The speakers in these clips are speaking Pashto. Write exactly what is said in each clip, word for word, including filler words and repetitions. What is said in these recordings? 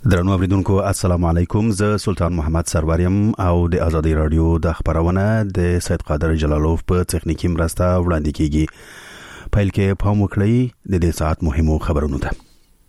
درنو اوریدونکو السلام علیکم. زه سلطان محمد سروریم او د ازادي رادیو د خبرونه د سید قادر جلالوف په تخنیکی مرسته وړاندې کیږي. پیل کې پام وکړئ د دې ساعت مهمو خبرونو ته.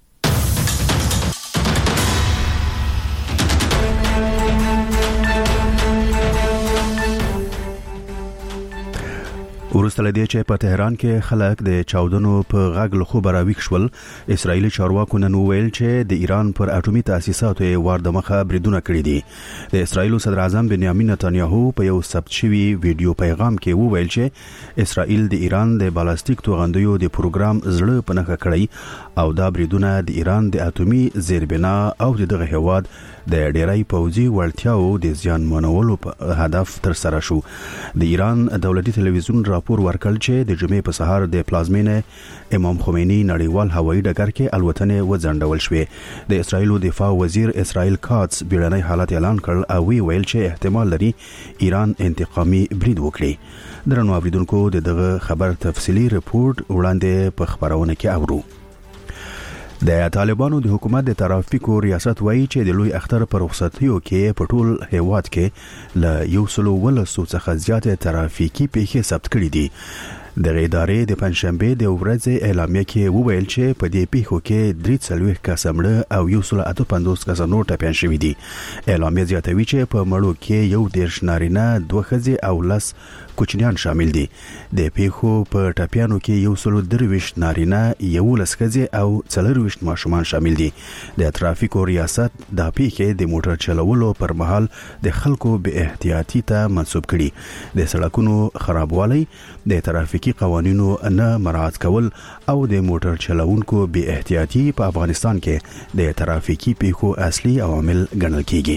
ورسته لدی چې په تهران کې خلک د چاودنو په غږ له خبر راویښ شول. اسرایلی چارواکو نن ویل چې د ایران پر اټومي تاسیساتو وار د مخه بریدونه کړی دي. د اسرایل صدر اعظم بنیامین نتانیاهو په یو ثبت شوی ویډیو پیغام کې وویل چې اسرایل د ایران د بالستیک توغندیو د پروګرام زړه په نخښه کړی او دا بریدونه د ایران د اټومي زیربنا او دغه هواد د ډیری پوځي وړتیاو د زیان منولو په هدف تر سره شو. د ایران دولتي تلویزیون راپور ورکړ چې د جمعې په سهار د پلازمینه امام خمینی نړیوال هوایي ډګر کې الوتنې وځنډول شوې. د اسرایل دفاع وزیر اسرائیل کاتس بیړنی حالت اعلان کړ او وی ویل چې احتمال لري ایران انتقامي برید وکړي. درنو اوریدونکو دغه خبر تفصیلی رپورت وړاندې په خبرونه کې اورو. د طالبانو د حکومت د ترافیکو ریاست وایي چې د لوی اختر پر رخصتیو کې په ټول هیواد کې ل یو سلو ولسو څخه زیاتې ترافیکي پیښې ثبت کړي دي. د ادارې د پنځشنبه د ورځې اعلامیه کې وویل چې په دې پیښو کې درې څلوېښت کسه مړه او یو سل اته پنځوس کسه نور ټپیان شوي دي. اعلامیه زیاتوي چې په مړو کې یو دېرش نارینه دوه ښځې او لس کوچنیان شامل دي. د پیښو په ټپیانو کې یو سل درویشت نارینه یولس ښځې او څلرویشت ماشومان شامل دي. د ترافیکو ریاست د پیښې د موټر چلولو پر مهال د خلکو به احتیاطي ته منسوب کړي. د سړکونو خرابوالی، د ترافیکي قوانینو نه مراعات کول او د موټر چلوونکو بې احتیاطي په افغانستان کې د ترافیکي پیښو اصلي عوامل ګڼل کیږي.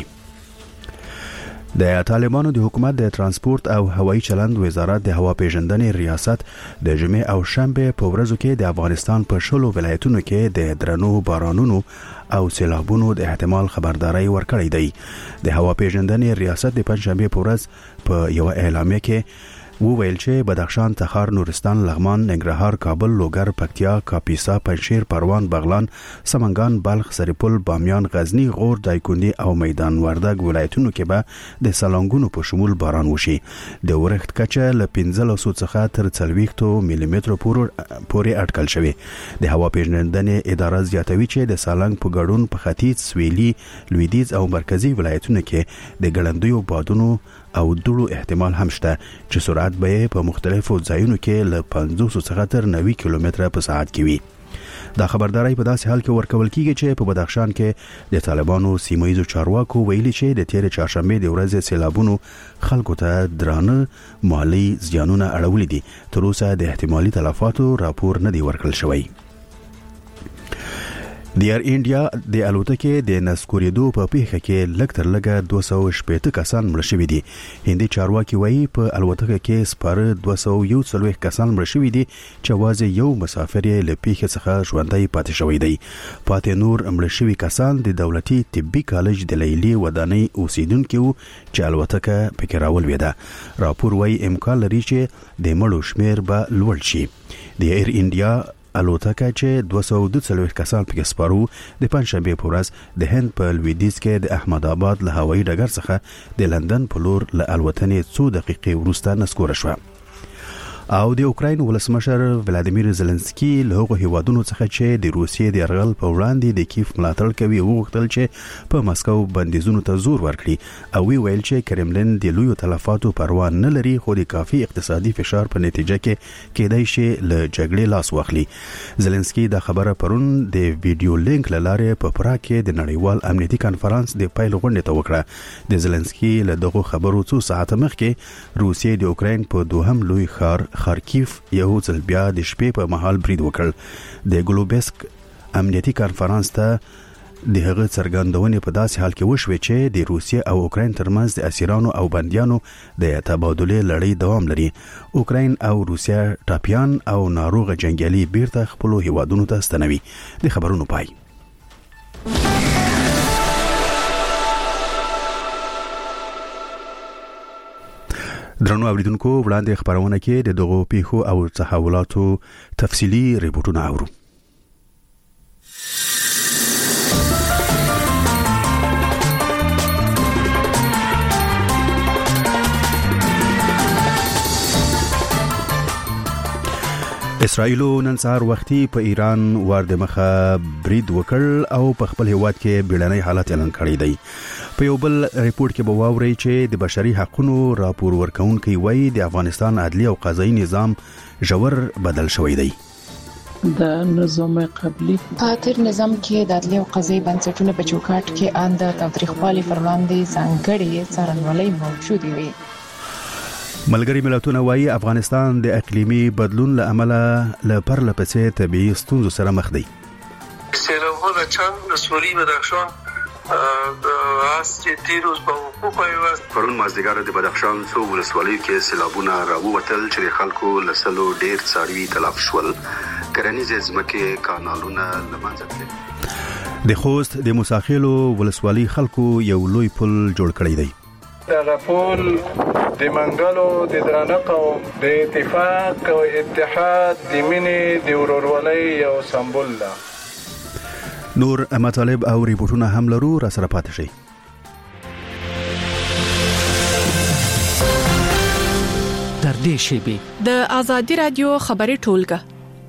د طالبانو د حکومت د ترانسپورت او هوایي چلند وزارت د هوا پیژندنې ریاست د جمعې او شنبه په ورځو کې د افغانستان په شلو ولایتونو کې د درنو بارانونو او سیلابونو د احتمال خبرداري ورکړې دی. د هوا پیژندنې ریاست د پنځشنبه په ورځ په یو اعلامیه کې وویل چې بدخشان، تخار، نورستان، لغمان، ننګرهار، کابل، لوګر، پکتیا، کاپیسا، پنجشیر، پروان، بغلان، سمنګان، بلخ، سرپل، بامیان، غزنی، غور، دایکنډي او میدان وردګ ولایتونو کې به د سالنګونو په شمول باران وشي. د ورښت کچه له پنځلس څخه تر څلوېښت ملي متر پورې اټکل شوی. د هوا پیژندنې اداره زیاتوي چې د سالنګ په ګډون په ختیځ، سویلي، لویدیځ او مرکزی ولایتونو کې د ګړندیو بادونو او دوړو احتمال هم شته چې سرعت به په مختلفو ځایونو کې له پنځوس څخه تر نوي کیلومتره په ساعت کې وي. دا خبرداري په داسې حال کې ورکول کیږي چې په بدخشان کې د طالبانو سیمایي چارواکو ویلي چې د تیر چهارشنبه د ورځې سیلابونو خلکو ته درانه مالی زیانونه اړولي دي. تر اوسه د احتمالي تلفاتو راپور نه دی ورکړل شوی. د ایر انډیا د الوتکې د نسکورېدو په پیښه کې لږ تر لږه دوه سوه شپېته کسان مړه شوي دي. هندي چارواکي وایي په الوتکه کې سپاره دوه سوه یو څلوېښت کسان مړه شوي دي چې یوازې یو مسافر یې له پیښې څخه ژوندی پاتې شوی دی. پاتې نور مړه شوي کسان د دولتي طبي کالج د لیلي ودانۍ اوسیدونکي وو چې الوتکه پکې راولوېده. راپور وایي امکان لري چې د مړو شمیر به لوړ شي. د ایر انډیا الوتکه چې دوه سوه دوه څلوېښت کسان پکې سپارو د پنځشنبه په ورځ د هند په لویدیځ کې د احمد آباد له هوایي ډګر څخه د لندن په لور له الوتنې څو دقیقې وروسته نسکوره شوه. او د اوکراین ولسمشر ولادیمیر زيلنسکي له هغو هیوادونو څخه چې د روسیې د یرغل په وړاندې د کیف ملاتړ کوي وغوښتل چې په مسکو بندیزونو ته زور ورکړي او وی ویل چې کرملین د لویو تلفاتو پروا نه لري خو د کافي اقتصادي فشار په نتیجه کې کېدای شي له جګړې لاس واخلي. زيلنسکي دا خبره پرون د ویډیو لینک لاره په پراګ کې د نړیوال امنیتي کانفرنس د پیل غونډې ته وکړه. د زيلنسکي له دغه خبرو څو ساعت مخکې روسیې د اوکراین په دوهم لوی ښار خارکیف یو ځل بیا د شپې په مهال برید وکړ. د ګلوبسک امنیتي کانفرنس ته د هغه څرګندونې په داسې حال کې وشوه چې د روسیې او اوکراین ترمنځ د اسیرانو او بندیانو د تبادلې لړۍ دوام لري. اوکراین او روسیې ټاپیان او ناروغه جنگیالي بیرته خپل هیوادونو ته ستنوي. د خبرونو پای. درنو اوریدونکو وړاندې خبرونه کې د دغو پیښو او تحولاتو تفصیلی ریپورتونه اورو. اسرائیل نن سهار وختي په ایران وار د مخه برید وکړ او په خپل هیواد کې بیړنی حالت اعلان کړی دی. په یو بل ریپورت کې به واوري چې د بشري حقوقو راپور ورکونکي وایي د افغانستان عدلي او قضایي نظام ژور بدل شوی دی. د نظام قبلی تر نظام کې د عدلي او قضایي بنسټونو په چوکاټ کې اند تاریخوالي پر وړاندې ځانګړي څرنګوالي موجود وي. ملګری ملتونه وایي افغانستان د اقلیمي بدلون له امله له پرله پسې طبيعي ستونزو سره مخ دی. سیلابونه چند رسولي بدخشان د اسې تیروز په حقوقو ایواز پرون مازدیګر د بدخشان څو ولسوالۍ کې سیلابونه راووتل چې د خلکو لسلو ډیر څاروي تلف شول. کرنیزې ځمکې کانالونه له منځه تللي. د خوست د موساخیلو ولسوالۍ خلکو یو لوی پل جوړ کړی دی. دا پل د منګلو د درانه قوم د اتفاق او اتحاد د مینې د ورورولۍ یو سمبول ده. نور مطالب او ریپورتونه هم لرو، را سره پاتې شئ. تر دې شیبې د آزادي رادیو خبري ټولګه.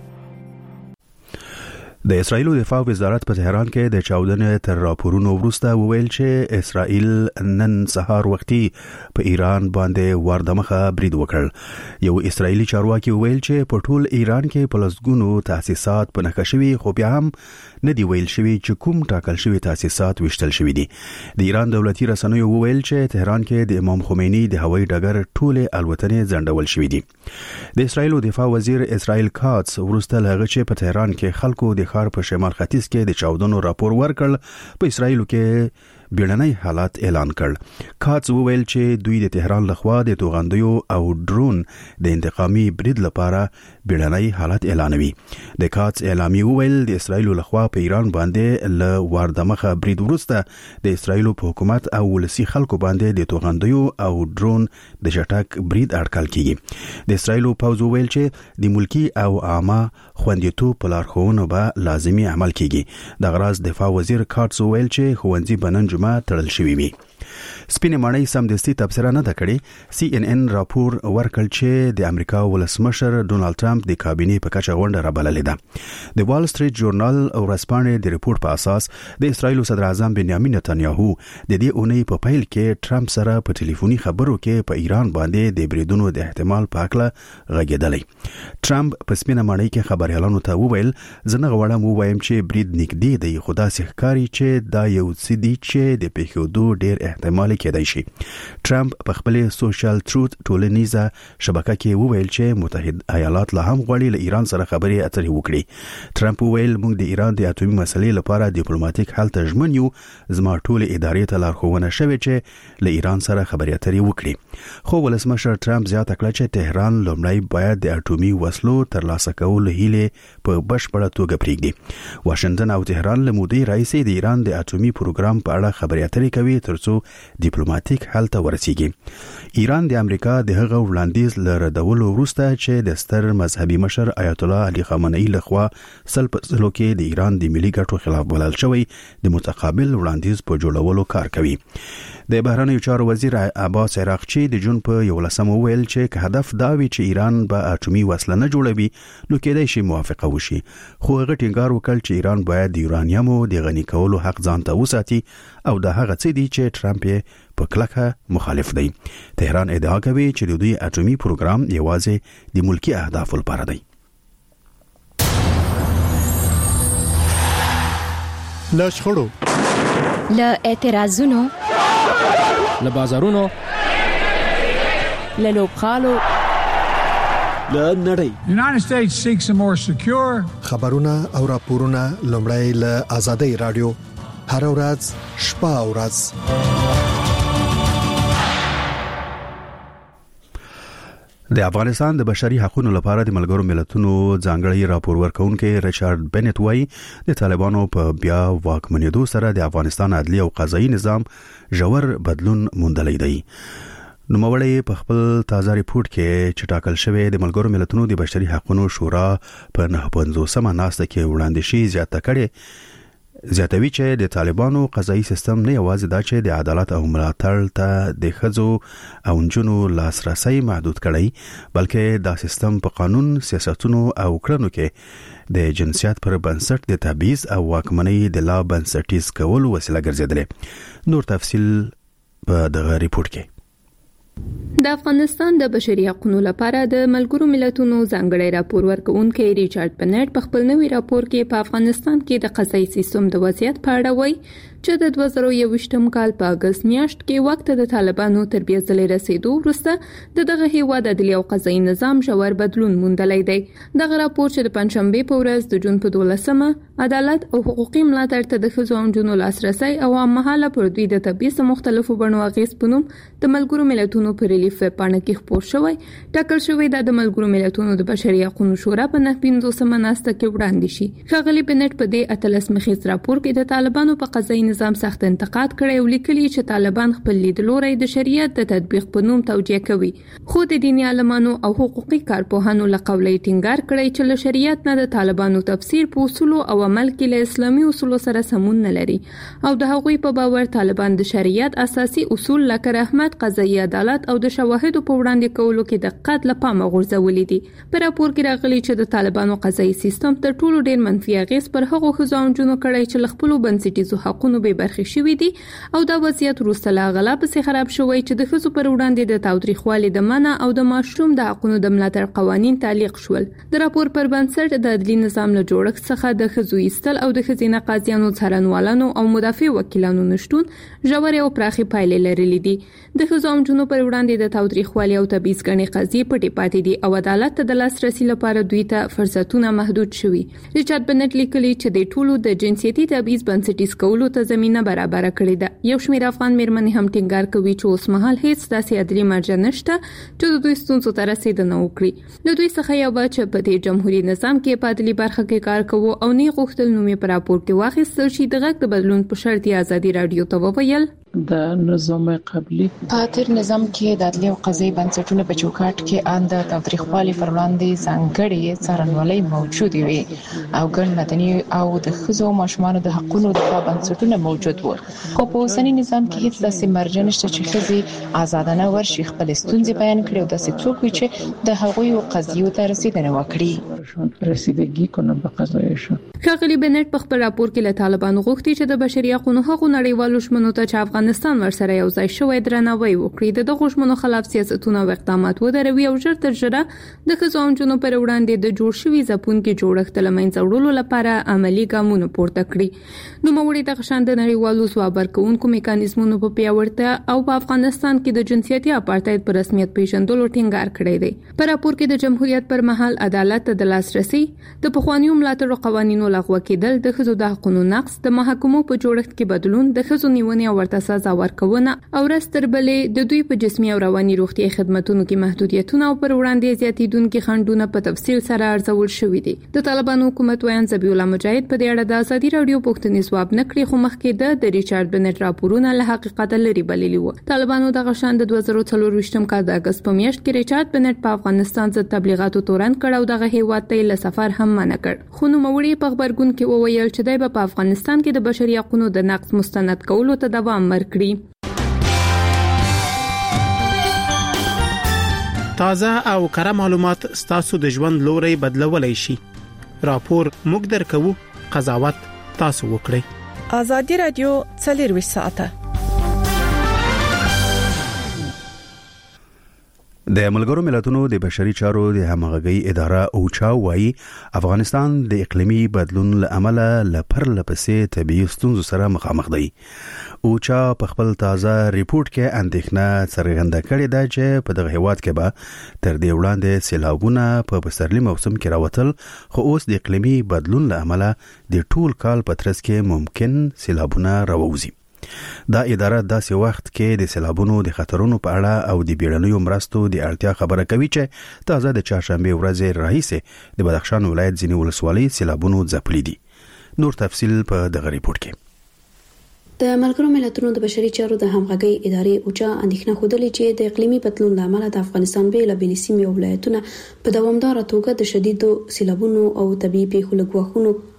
د اسرائیل دفاع وزارت په تهران کې د چاودنې تر راپورونو وروسته وویل چې اسرائیل نن سهار وختي په ایران باندې وار د مخه برید وکړ. یو اسرائیلي چارواکي وویل چې په ټول ایران کې په لسګونو تاسیسات په نښه شوي، خو بیا هم نه دی ویل شوی چې کوم ټاکل شوی تاسیسات وشتل شوی دي. د ایران دولتي رسنیو وویل چې تهران کې د امام خمینی د هوایي ډګر ټوله الوتنې ځنډول شوې دي. د اسرائیل دفاع وزیر اسرائیل کاتس ورسته هغه چې په تهران کې خلکو د ښار په شمال ختیځ کې د چاودنو راپور ورکړ، په اسرائیل کې بیړنی حالت اعلان کړ. کاتس وویل چې دوی د تهران لخوا د توغندیو او ډرون د انتقامي برید لپاره بیړنی حالت اعلانوي. د کاتس اعلامیه وویل د اسرائیل لخوا په ایران باندې له وار د مخه برید وروسته د اسرائیل په حکومت او ولسی خلکو باندې د توغندیو او ډرون د شټک برید اټکل کیږي. د اسرائیل پوځ وویل چې د ملکی او عامه خوندیتوب په لارښوونو به لازمي عمل کیږي. د غراض دفاع وزیر کاتس وویل چې ښوونځي بنن جمعه تړل شوی وي. سپینې ماڼۍ سمدستي تبصره نه ده کړې. سی ان ان راپور ورکړ چې د امریکا ولسمشر ډونالد ټرمپ د کابینې په کچه غونډه رابللې ده. د وال سټریټ جورنال او ورځپاڼې د ریپورت په اساس د اسرائیل صدر اعظم بنیامین نتنیاهو د دې اونۍ په پیل کې ټرمپ سره په ټلیفوني خبرو کې په ایران باندې د بریدونو د احتمال په اړه غږېدلی. ټرمپ په سپینې ماڼۍ کې خبريالانو ته وویل زه نه غواړم ووایم چې برید نږدې دی، خو داسې ښکاري چې دا یو څه دی چې د پیښېدو ډېر احتمال کېدای شي. ټرمپ په خپل سوشل تروت ټولنیزه شبکه کې وویل چې متحد ایالات لا هم غواړي له ایران سره خبرې اترې وکړي. ټرمپ وویل موږ د ایران د اټومي مسلې لپاره ډیپلوماټیک حل ته ژمن یو، زما ټول ادارې ته لارښوونه شوې چې له ایران سره خبرې اترې وکړي. خو ولسمشر ټرمپ زیاته کړه چې تهران لومړی باید د اټومي وسلو ترلاسه کولو هیله په بشپړه توګه پرېږدي. واشنگټن او تهران له مودې راهیسې د ایران د اټومي پروګرام په اړه خبرې اترې کوي ترڅو ډیپلوماټیک حل ته ورسیږي. ایران د امریکا د هغه وړاندیز له ردولو وروسته چې د ستر مذهبي مشر آیت الله علي خامنه‌ای لخوا سل په سلو کې د ایران د ملي ګټو خلاف بلل شوی د متقابل وړاندیز په جوړولو کار کوي. د بهرنیو چارو وزیر عباس عراقچی د جون په یولسم ویل چې که هدف دا وي چې ایران به اټومي وسله نه جوړوي نو کېدای شي موافقه وشي، خو هغه ټینګار وکړ چې ایران باید د یورانیمو د غني کولو حق ځان ته وساتي او دا هغه څه دي چې ټرمپ یې په کلکه مخالف دی. تهران ادعا کوي چې د دوی اټومي پروګرام یوازې د ملکی اهدافو لپاره دی. له شخړو، له اعتراضونو، له بازارونو، له لوبخالو، له نړۍ. United States seeks a more secure خبرونه او راپورونه لومړی له آزادۍ رادیو هر ورځ شپه او ورځ. د افغانستان د بشري حقوقو لپاره د ملګرو ملتونو ځانګړي راپور ورکونکي ریچارډ بنت وایي د طالبانو په بیا واکمنېدو سره د افغانستان عدلي او قضایي نظام ژور بدلون موندلی دی. نوموړی په خپل تازه ریپورت کې چې ټاکل شوی د ملګرو ملتونو د بشري حقوقو شورا په نه پنځوسمه ناسته کې وړاندې شي زیاته کړې زیاتوي چې د طالبانو قضایي سیستم نه یوازې دا چې د عدالت او ملاتړ ته د ښځو او نجونو لاسرسي محدود کړي بلکې دا سیستم په قانون سیاستونو او کړنو کې د جنسیت پر بنسټ د تبعیض او واکمنۍ د لا بنسټیز کول وسیله ګرځیدلې. نور تفصیل په دغه ریپورت کې. د افغانستان د بشري حقوقو لپاره د ملګرو ملتونو ځانګړی راپور ورکوونکی ریچارډ بنټ په خپل نوي راپور کې په افغانستان کې د قضایي سیستم د وضعیت په اړه وایي چې د دوه زره یوویشتم کال په اگست میاشت کې وخت د طالبانو تر بیا ځلې رسیدو وروسته د دغه هیواد عدلي او قضایي نظام ژور بدلون موندلی دی. دغه راپور چې د پنځشنبه په ورځ د جون په دولسمه عدالت او حقوقي ملاتړ ته د ښځو او نجونو لاسرسي او عامه پر دوی د تبعیض مختلفو بڼو اغیز په نوم د ملګرو ملتونو په ریلیف پاڼه کې خپور شوی ټاکل شوی د ملګرو ملتونو د بشري حقوقو شورا په نه پنځوسمه ناسته کې وړاندې شي. ښاغلي بنټ په دې اتلس مخیز راپور کې د طالبانو په قضایي نظام سخت انتقاد کړی او لیکلي چې طالبان خپل لیدلوري د شریعت د تطبیق په نوم توجیه کوي، خو د دیني عالمانو او حقوقي کارپوهانو له قولې ټینګار کړی چې له شریعت نه د طالبانو تفسیر په اصول او عمل کې له اسلامي اصولو سره سمون نه لري او د هغوی په باور طالبان د شریعت اساسي اصول لکه رحمت، قضایي عدالت او د شواهدو په وړاندې کولو کې دقت له پامه غورځولې دي. په راپور کې راغلي چې د طالبانو قضایي سیستم تر ټولو ډېر منفي اغیز پر هغو ښځو او نجونو کړی چې له خپلو بنسټیزو حقونو بې برخې شوي دي او دا وضعیت وروسته له هغه لا پسې خراب شوی چې د ښځو پر وړاندې د تاوتریخوالي د منع او د ماشوم د حقونو د ملاتړ قوانین تعلیق شول. د راپور پر بنسټ د عدلي نظام له جوړښت څخه د ښځو ایستل او د ښځینه قاضیانو، څارنوالانو او مدافع وکیلانو نشټون ژورې او پراخې پایلې لرلې دي. د ښځو او نجونو پر وړاندې د تاوتریخوالي او تبعیض ګڼې قضیې پټې پاتې دي او عدالت ته د لاسرسي لپاره دوی ته فرصتونه محدود شوي. ریچارډ بنټ لیکلي چې د ټولو د جنسیتي تبعیض بنسټیز کولو ته زمينه برابر کړې ده. یو شمېر افغان میرمنې هم ټینګار کوي چې اوس مهال هیڅ داسې عدلي مرجع نشته چې د دوی ستونزو ته رسیدنه وکړي. له دوی څخه یو چې په دې جمهوریت نظام کې په عدلي برخه کې کار کوو او نه غوښتل نومې په راپور کې واخیستل شي. د غږ د بدلون په شرط ازادي رادیو ته وویل د نظام قبلي په تیر نظام کې د عدلي او قضایي بنسټونو په چوکاټ کې ان د تاوتریخوالي پر وړاندې ځانګړي څارنوالۍ موجود وي او ګڼ مدني او د ښځو او ماشومانو د حقوقو دفاع بنسټونه موجود وو. خو په اوسني نظام کې هیڅ داسې مرجع نشته چې ښځې آزادانه ورشي خپل ستونزې بیان کړي او داسې څوک وي چې د هغوی قضیو ته رسیدنه وکړي رسیدګي کنه په قضایشو. ښاغلي بنټ په خپل راپور کې له طالبانو غوښتي چې د بشري حقوقو هغو نړیوالو شمنو ته چې افغانستان ورسره یو ځای شوی درناوی وکړي، د دغو ژمنو خلاف سیاستونه او اقدامات ودروي او ژر تر ژره د ښځو او نجونو پر وړاندې د جوړ شوي ځپونکي جوړښت له منځه وړلو لپاره عملي ګامونه پورته کړي. نوموړي دغه شان د نړیوالو ځواب ورکوونکو میکانیزمونو په پیاوړتیا او په افغانستان کې د جنسیتي اپارټاید په رسمیت پیژندلو ټینګار کړی دی. په راپور کې د جمهوریت پر مهال عدالت ته د لاسرسي، د پخوانیو ملاتړو قوانینو لغوه کېدل، د ښځو د حقوقو نقض، د محاکمو په جوړښت کې بدلون، د ښځو نیونې او ورته سزا ورکونه او رستر بلې د دوی په جسمي او رواني روغتي خدماتونو کې محدودیتونه او پر وړاندې زیاتیدونکو خنډونه په تفصیل سره ارزول شوې دي. د طالبانو حکومت وایي ذبیح الله مجاهد په دې اړه د ازادي رادیو پوښتنې ځواب نکړي، خو مخکې د د ریچارډ بنټ راپورونه له حقیقت لري بللي وو. طالبانو دغه شان د دوه زره څلور ویشتم کال د اگست په میاشت کې ریچارډ بنټ په افغانستان ضد تبلیغاتو تورن کړ او دغه هیواد ته له سفر هم منع کړ. خو نوموړي په خبرګون کې وویل چې دای په افغانستان کې د بشري حقوقو د نقض مستند کولو ته دوام ورکړي. تازه او کره معلومات ستاسو د ژوند لوري بدلولای شي. راپور موږ درکو، قضاوت تاسو وکړئ. ازادي رادیو څلور ساعته د ملګرو ملتونو د بشري چارو د همغږي اداره اوچا وايي افغانستان د اقلیمي بدلون له امله لپر لپسې طبيعي ستونزو سره مخامخ دی. اوچا په خپل تازه ریپورت کې اندېښنه څرګنده کړې ده چې په دغه هیواد کې به تر دې وړاندې سیلابونه په پسرلي موسم کې راوتل، خو اوس د اقلیمي بدلون له امله د ټول کال په ترڅ کې ممکن سیلابونه راووزي. دا اداره داسې وخت کې د سیلابونو د خطرونو په اړه او د بیړنیو مرستو د اړتیا خبره کوي چې تازه د چهارشنبه ورځ راهیسې د بدخشان ولایت ځینې ولسوالۍ سیلابونو ځپلي دي. نور تفصیل په دغه ریپورت کې. د ملګرو ملتونو د بشري چارو د همغږي ادارې اوچا اندېښنه خوده چې د اقلیمي بدلون له امله د افغانستان بیلابېل سیمې او ولایتونه په دوامداره توګه د شدیدو سیلابونو او طبيعي پیښو له ګواښونو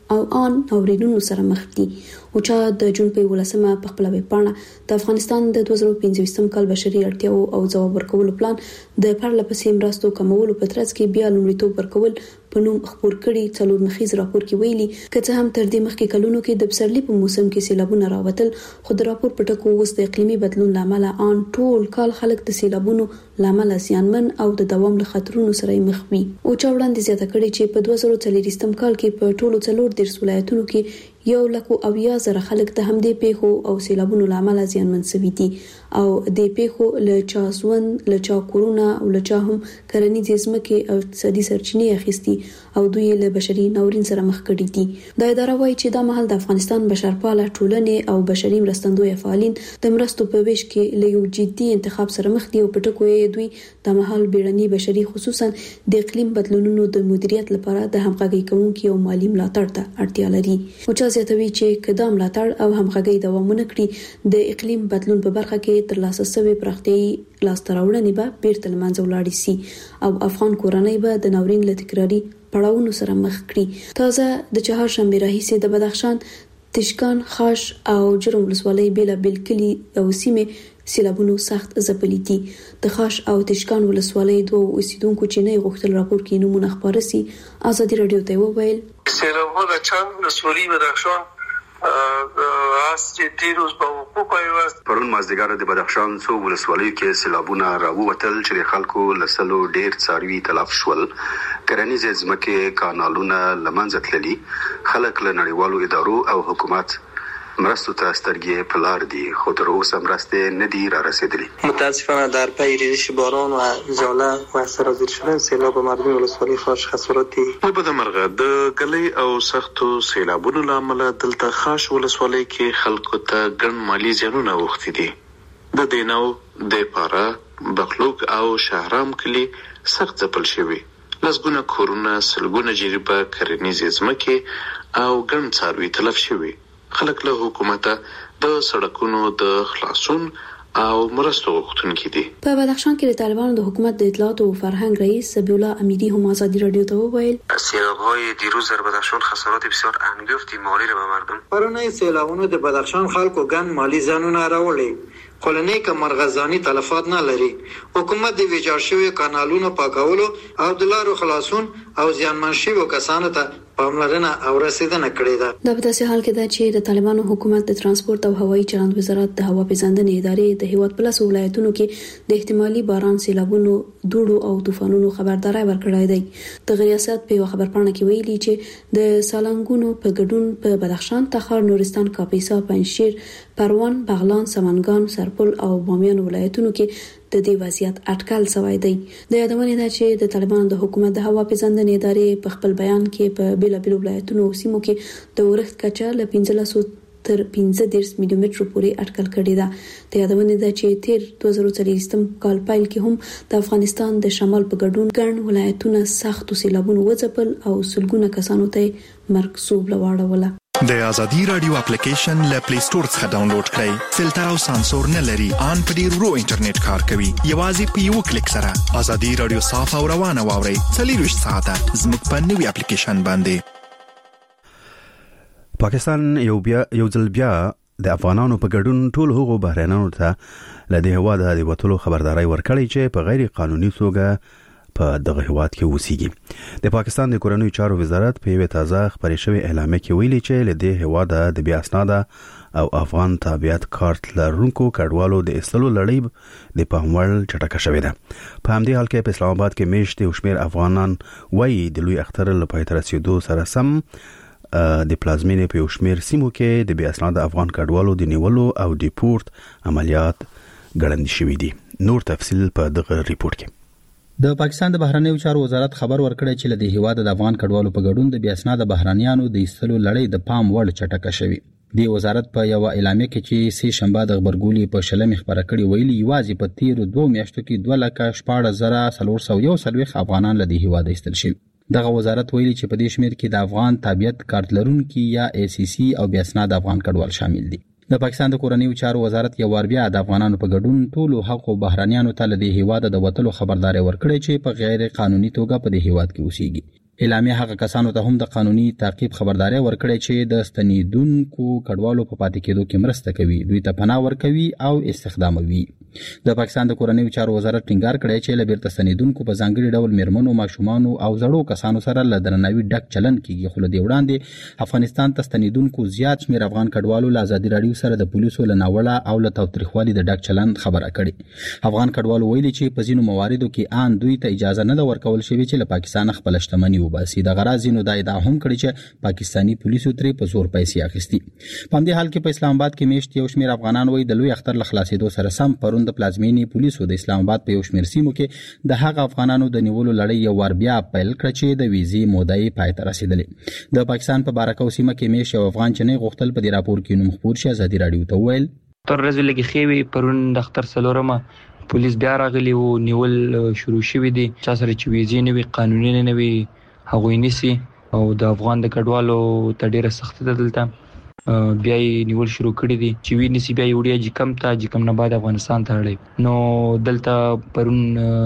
او ان ناورینونو سره مخ دي. اوچا د جون په ولسمه په خپل ویبپاڼه د افغانستان د دوه زره پنځه کال بشري اړتیاو او ځواب ورکولو پلان د پرله پسې مرستو کمولو په ترڅ کې بیا لومړیتوب ورکول په نوم خبر کړي. څلور مخیز راپور کې ویلي کله هم تر دې مخکې کلونو کې د پسرلي په موسم کې سیلابونه راوتل، خو د راپور په ټکو اوس د اقلیمي بدلون لامل ان ټول کال خلک د سیلابونو لامل زیانمن او د دوام له خطرونو سره مخ وي. او چا وړاندې زیاته کړي چې په دوه زره څلور کال کې په ټولو څلور دیرش ولایتونو کې یو لکه او یا زره خلک د همدې پیښو او سیلابونو لامل زیانمن شوي دي او د پیښو له چا ژوند له چا کورونه او له چا هم کرنیزې ځمکې او اقتصادي سرچینې اخیستي او دوی له بشري ناورین سره مخ کړي دي. دا اداره وايي چې دا مهال د افغانستان بشرپاله ټولنې او بشري مرستندوی فعالین د مرستو په ویش کې له یو جدي انتخاب سره مخ دي او په ټکو یې دوی د مهال بیړني بشري خصوصا د اقلیم بدلونونو د مدیریت لپاره د همغږي کوونکي او مالی ملاتړ ته اړتیا لري. او زیاتوي چې کدا ملاتړ او همغږي دوامونه کړي د اقلیم بدلون په برخه کې ترلاسه شوی پراختیايي لاسته راوړنې به بیرته لمنځه ولاړې سي او افغان کورنۍ به د ناورین له تکراري پړاوونو سره مخ کړي. تازه د چهارشنبه راهیسې د بدخشان، تشکان، خاش او جرم ولسوالۍ بیل بیل کلی او سیمه سیلابونو سخت ځپلي دي. د خاش او تشکان ولسوالۍ دوه اوسیدونکو چې نه غوښتل راپور کې نمونه خبره سي ازادي رادیو ته وویل سیلابونه چند مسؤلی بدخشان اس چې دیروز په حقوق ایواز پرون مازدیګر د بدخشان څو ولسوالیو کې سیلابونه راووتل چې د خلکو لسلو ډیر څاروي تلف شول، کرنیزې ځمکې کانالونه لمنځه تللي، خلک له نړیوالو ادارو او حکومت مرستو ته سترګې په لار دي، خو تر اوسه مرستې نه دي را رسیدلي. متاسفانه در پی ریزش باران و زلزله و سرازیر شدن سیلاب مردم ولسوالی خاش خساراتی په بدمرغه د غلې او سختو سیلابونو لامل دلته خاش ولسوالی کې خلکو ته ګڼ مالی زیانونه اوښتي دي. د دینو د پاره بخلوک او شهرام کلی سخت ځپل شوي، لسګونه کورونه، سلګونه جریبه کرنیزې ځمکې او ګڼ څاروي تلف شوي. خلک له حکومت د سړکونو د خلاصون او مرستو غوښتونکي دي. په بدخشان کې د طالبانو د حکومت د اطلاعات او فرهنګ رئیس سبیح الله امیری هم ازادي رادیو ته وویل سیلاب‌های دیروز در بدخشان خسارات بسیار انگفتی مالی را به مردم. پرونی سیلابونو د بدخشان خلکو ګڼ مالی زیانونه راوړي، خو له نیکه مرغزاني تلفات نه لري. حکومت د ویجاړ شویو کانالونو پاکولو او د لارو خلاصون او زیانمن شویو کسانو ته پاملرنه او رسیدنه کړې ده. دا په داسې حال کې ده چې د طالبانو حکومت د ترانسپورت او هوایي چلند وزارت د هوا پیژندنې ادارې د هیواد په لسو ولایتونو کې د احتمالي باران، سیلابونو، دوړو او طوفانونو خبرداري ورکړې ده. د ریاست په خبرپاڼه کې ویلي چې د سالنګونو په ګډون په بدخشان، تخار، نورستان، کاپیسا، پنجشیر، پروان، بغلان، سمنګان، سرپل او بامیان ولایتونو کې د دې وضعیت اټکل شوی دی. د یادونه ده چې د طالبانو د حکومت د هوا پیژندنې ادارې په خپل بیان کې په بیل بیل ولایتونو او سیمو کې د ورښت کچه له پنځلس تر پنځه دیرش میلی متر پورې اټکل کړی ده. د یادونه ده چې تیر دوه زره څلور کال پیل کې هم د افغانستان د شمال په ګډون ګڼ ولایتونه سخت سیلابونو وځپل او سلګونه کسانو ته مرګ لواړوله. د ازادي رادیو اپلیکیشن له پلی سٹور څخه ډاونلوډ کړئ. فلټر او سانسور نه لري، ان په ډیر ورو انټرنیټ کار کوي. یوازې په یو کلیک سره ازادي رادیو صاف او روانه واورئ. څلور ساعته زموږ په نوي اپلیکیشن باندې. پاکستان یو بیا یو ځل بیا د افغانانو په ګډون ټول هغو بهرانيانو ته لدې هوا د وټلو خبرداري ورکړي چې په غیر قانوني توګه په دغه هواد کې اوسېږي. د پاکستان د کورنیو چارو وزارت په یوه تازه خبري شوی اعلامیه کې ویلي چې لدې هواد د بیا اسناد او افغان تابعیت کارت لرونکو کډوالو د استلو لړۍ د پاموړ چټکه شوې ده. په همدې حال کې په اسلام آباد کې میشت او شمیر افغانان وایي د لوی اختر لپاره تر رسیدو سره سم د پلازمینې په شمیر سیمو کې د بیا اسناد افغان کډوالو د نیولو او ډیپورت عملیات ګړندې شوې دي. نور تفصیل په دغه ریپورت کې. د پاکستان د بهرنیو چارو وزارت خبر ورکړی چې له هیواد د افغان کډوالو په ګډون د بیا اسناد بهرانيانو د ایستلو لړۍ د پام وړ چټکه شوې. د وزارت په یو اعلامیه کې چې سه شنبه د خبرګولې په شلمې خبره کړې ویلي یوازې په تیر دوه میاشتو کې دوه لکه شپږ زره څلور سوه یو څلوېښت افغانان له هیواد ایستل شوي. دغه وزارت ویلي چې په دې شمیر کې د افغان تابعیت کارت لرونکي یا ای سی سی او بیا اسناد افغان کډوال شامل دي. د پاکستان د کورنیو چارو وزارت یو ور بیا د افغانانو په ګډون ټولو حقوقو بهرانيانو ته له هیواد د وټلو خبرداري ورکړي چې په غیر قانوني توګه په دې هیواد کې اوسېږي. اعلامیه هغه کسانو ته هم د قانوني تعقیب خبرداري ورکړې چې د ستنیدونکو کډوالو په پاتې کېدو کې مرسته کوي، دوی ته پناه ورکوي او استخداموي. د پاکستان د کورنیو چارو وزارت ټینګار کړی چې له بیرته ستنیدونکو په ځانګړي ډول میرمنو، ماشومانو او زړو کسانو سره له درناوي ډک چلن کیږي. خو له دې وړاندې افغانستان ته ستنیدونکو زیات شمېر افغان کډوالو له ازادي راډیو سره د پولیسو له ناوړه او له تاوتریخوالي د ډک چلن خبره کړې. افغان کډوالو ویلي چې په ځینو مواردو کې آن دوی ته اجازه نه ده ورکول شوې چې له پاکستان خپل شتمني وباسي. د غرض نو دا ادعا هم کړې چې پاکستانی پولیسو ترې په زور پیسې اخیستي. په همدې حال کې په اسلام آباد کې میشت یو شمېر افغانان وایي د لوی اختر له خلاصېدو سره سم پرون د پلازمینې پولیسو د اسلام آباد په یو شمېر سیمو کې د هغه افغانانو د نیولو لړۍ یو وار بیا پیل کړه چې د ویزې موده یې پای ته رسېدلې. د پاکستان په بارکو سیمه کې میشت یو افغان چې نه غوښتل په دې راپور کې نوم خپور شي ازادي راډیو ته وویل تر ورځې لږې ښې وې، پرون د اختر څلورمه پولیس بیا راغلي وو، نیول شروع شوي دي. چا سره چې ویزې نه وي، قانوني نه وي، هغوی نیسي او د افغان د کډوالو ته ډیره سخته ده دلته. بیا یې نیول شروع کړي دي چې وی نسی بیا یې وړي جکم ته جکم نه بعد افغانستان ته اړي. نو دلته پرون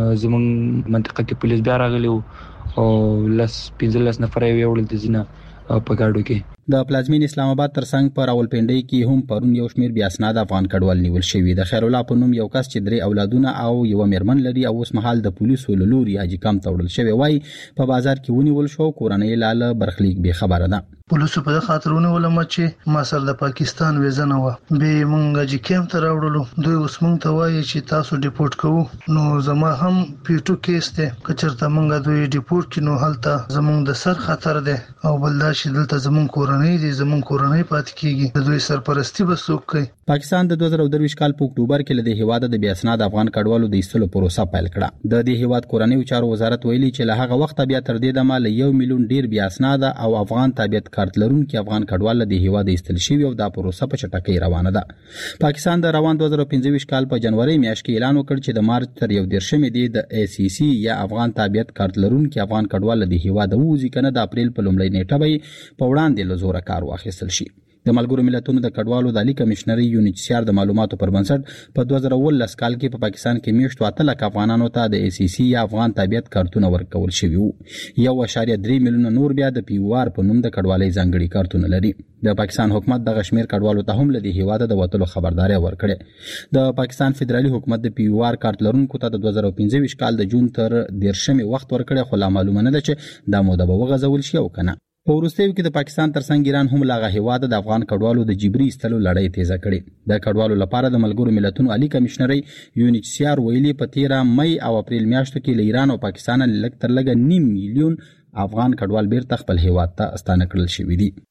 زمون منطقه کې پولیس بیا راغلی او لس پنځلس نفر یې وړل د زینه په گاډو کې. د پلازمین اسلام آباد ترڅنګ په راولپنډۍ کې هم پرون یو شمېر بیا اسناد افغان کډوال نیول شوي. د خیر الله په نوم یو کس چې درې اولادونه او یو میرمن لري او اوس مهال د پولیسو له لوري حاجی کم ته وړل شوی وای، په بازار کې ونیول شو. کورنۍ لاله برخلیک به خبره ده. پولیسو په خاطرونه ولما چې ما سره د پاکستان ویزه نه و، به مونږه چې کیم ته راوړلو. دوی اوس مونږ ته وایي چې تاسو ډیپورت کوو. نو زما هم پیټو کیس ته کچرته مونږه دوی ډیپورت کینو هلته زمونږ د سر خطر ده او بلدا چې دلته زمونږ کورنۍ دي، زمونږ کورنۍ پات کیږي، د دوی سرپرستی بسوک کوي. پاکستان د دوه زره درویشت کال په اکتوبر کې له هیواد د بیا اسناد افغان کډوالو د ایستلو پروسه پیل کړه. د دې هیواد کورنیو چارو وزارت ویلي چې له هغه وخت بیا تر دې دمه له یو میلیون ډیر بیا اسناد او افغان تابعیت کارت لرونکي افغان کډوال د هیواد ایستل شوی او د پروسه په چټکۍ روانه ده. پاکستان د روان دوه زره پنځه ویشت کال په جنوري میاشت کې اعلان وکړ چې د مارچ تر یو دیرشمې دی د ای سی سی یا افغان تابعیت کارت لرونکي افغان کډوال د هیواد ووځي کنه د اپریل په لومړۍ نیټه به په وړاندې له زوره کار واخیستل شي. د ملګرو ملتونو د کډوالو د عالی کمشنري یو ان ایچ سی آر د معلوماتو پر بنسټ په دوه زره اوولس کال کې په پاکستان کې میشتو اته لک افغانانو ته د ای سی سی یا افغان تابعیت کارتونه ورکول شوي وو. یو اشاریه درې میلیونه نور بیا د پی او آر په نوم د کډوالۍ ځانګړي کارتونه لري. د پاکستان حکومت د غشمیر کډوالو ته هم له دې هیواده د وټلو خبرداري ورکړه. د پاکستان فدرالي حکومت د پی او آر کارت لرونکو ته د دوه زره پنځه ویشت کال د جون تر دیرشمې وخت ورکړه، خو لا معلومه نه ده چې دا موده به وغځول شي او کنه. په وروستیو کې د پاکستان ترڅنګ ایران هم لاغه هیواد د افغان کډوالو د جبري ایستلو لړۍ تیزه کړې. د کډوالو لپاره د ملګرو ملتونو عالی کمشنري یو ان ایچ سی آر ویلي په تیره مې او اپریل میاشتو کې له ایران او پاکستان لږ تر لږه نیم میلیون افغان کډوال بیرته خپل هیواد ته ستانه کړل شوي دي.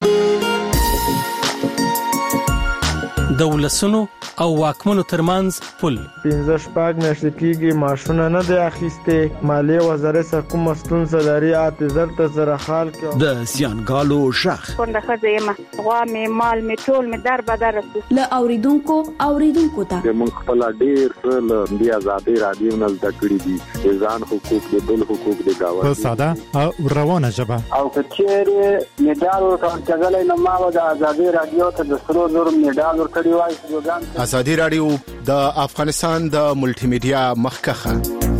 د ولسونو او واکمنو ترمنځ پل پنځه شپږ میاشتې کېږي ماشونه نه دی اخیستې. مالیې وزارت څخه کومه ستونزه لري اته زر ته زره خال کې د زیانګالو ژغ کونډه ښځه یم، غوا مې مال مې ټول مې در بدر رسو له اوریدونکو اوریدونکو ته موږ خپل ډیر څه له دې آزادۍ راډیو نه زده کړي دي، ځان حقوق د بل حقوق د گاوه په ساده او روانه ژبه. او کچېره میډال ورکړل کېږي نو ما د آزادۍ راډیو ته د سرو زر میډال ورکړی وای. آزادي راډیو د افغانستان د ملټي میډیا مخکخه.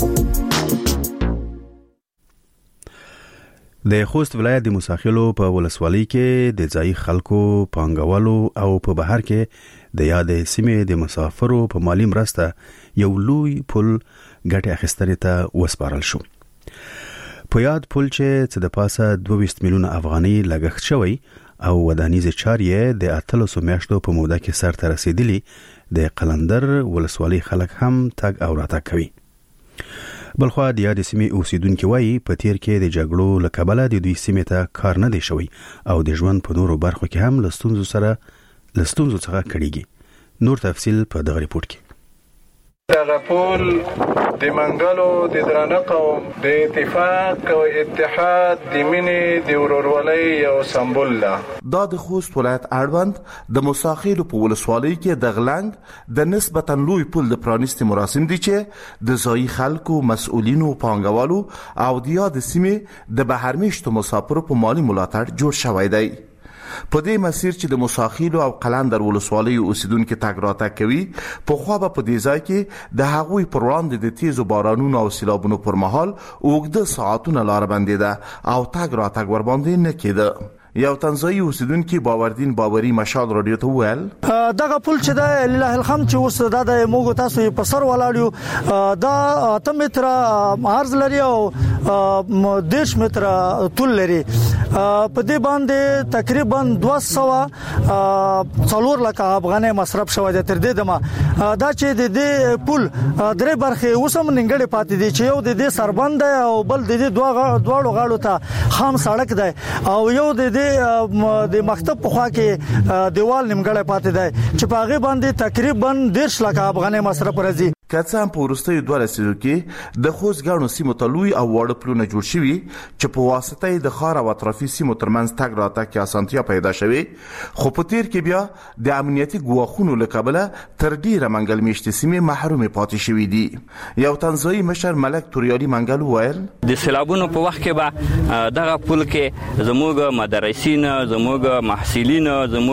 د خوست ولایت د موساخیلو په ولسوالۍ کې د ځای خلکو پانګوالو او په بهر کې د یاد سیمې د مسافرو په مالی مرسته یو لوی پل ګټه اخیستنې ته وسپارل شو. په یاد پل چې د پاسه دوه ویشت میلیونه افغاني لګښت شوی او ودانیز چارې د اتلسو میاشتو په موده کې سر ته رسیدلی، د قلندر ولسوالۍ خلک هم تګ او راتګ کوي. بلخوا د یاد سیمې اوسیدونکو وایي په تیر کې د جګړو له کبله د دوی سیمې ته کار نه دی شوی او د ژوند په نورو برخو کې هم له ستونزو سره له ستونزو څخه کړيږي. نور تفصیل په دغه ریپورت کې. دغه پول د منګلو د درانه قوم د اتفاق او اتحاد د مینې د ورورولۍ یو سمبول ده. دا د خوست ولایت اړوند د موساخیلو په ولسوالۍ کې د غلنګ د نسبتا لوی پل د پرانیستي مراسم دي چې د ځایي خلکو، مسؤلینو، پانګوالو او د یاد سیمې د بهرمیشتو مسافرو په مالی ملاتړ جوړ شوی دی. په دې مسیر چې د موساخیلو او قلندر ولسوالۍ اوسیدونکو تګ راتګ کوي په خو به په دې ځای کې د هغوی پر وړاندې د تیزو بارانونو او سیلابونو پر مهال اوږده ساعتونه لار بندیده او تګ راتګ ور باندې نه کېده. یو تنزایی اوسیدونکو باوردین باوري مشال رادیو ته ویل دغه پل چې د لله الحمد چې اوس د موږ تاسو په سر ولاړو دا اته متره عرض لري او دیش متره طول لري. په دې باندې تقریبا دوه سوه څلور لک افغانۍ مصرف شوی دی. تر دې دمه دا چې د دې پل درې برخې اوس هم نیمګړې پاتې دي چې یو د دې سربند دی او بل د دې دوه دواړو غاړو ته خام سړک دی او یو د دې د مکتب په خوا کې دیوال نیمګړی پاتې دی چې په هغه باندې تقریبا دیرش لک افغانۍ مصرف راځي. کڅام په ورستۍ دوه رسیدو کې د خوست غاڼو سیمو ته لوی او واړه پلونه جوړ شوي چې په واسطه د خار او اطرافي سیمو ترمنځ تګ راتګ کې اسانتیا پیدا شوي، خو په تیر کې بیا د امنیتي ګواښونو له کبله تر ډیره منګل میشتې سیمې محرومې پاتې شوي دي. یو تنزایی مشر ملک توریالي منګل وویل د سیلابونو په وخت کې به دغه پل کې زموږ مدرسین، زموږ محصلین،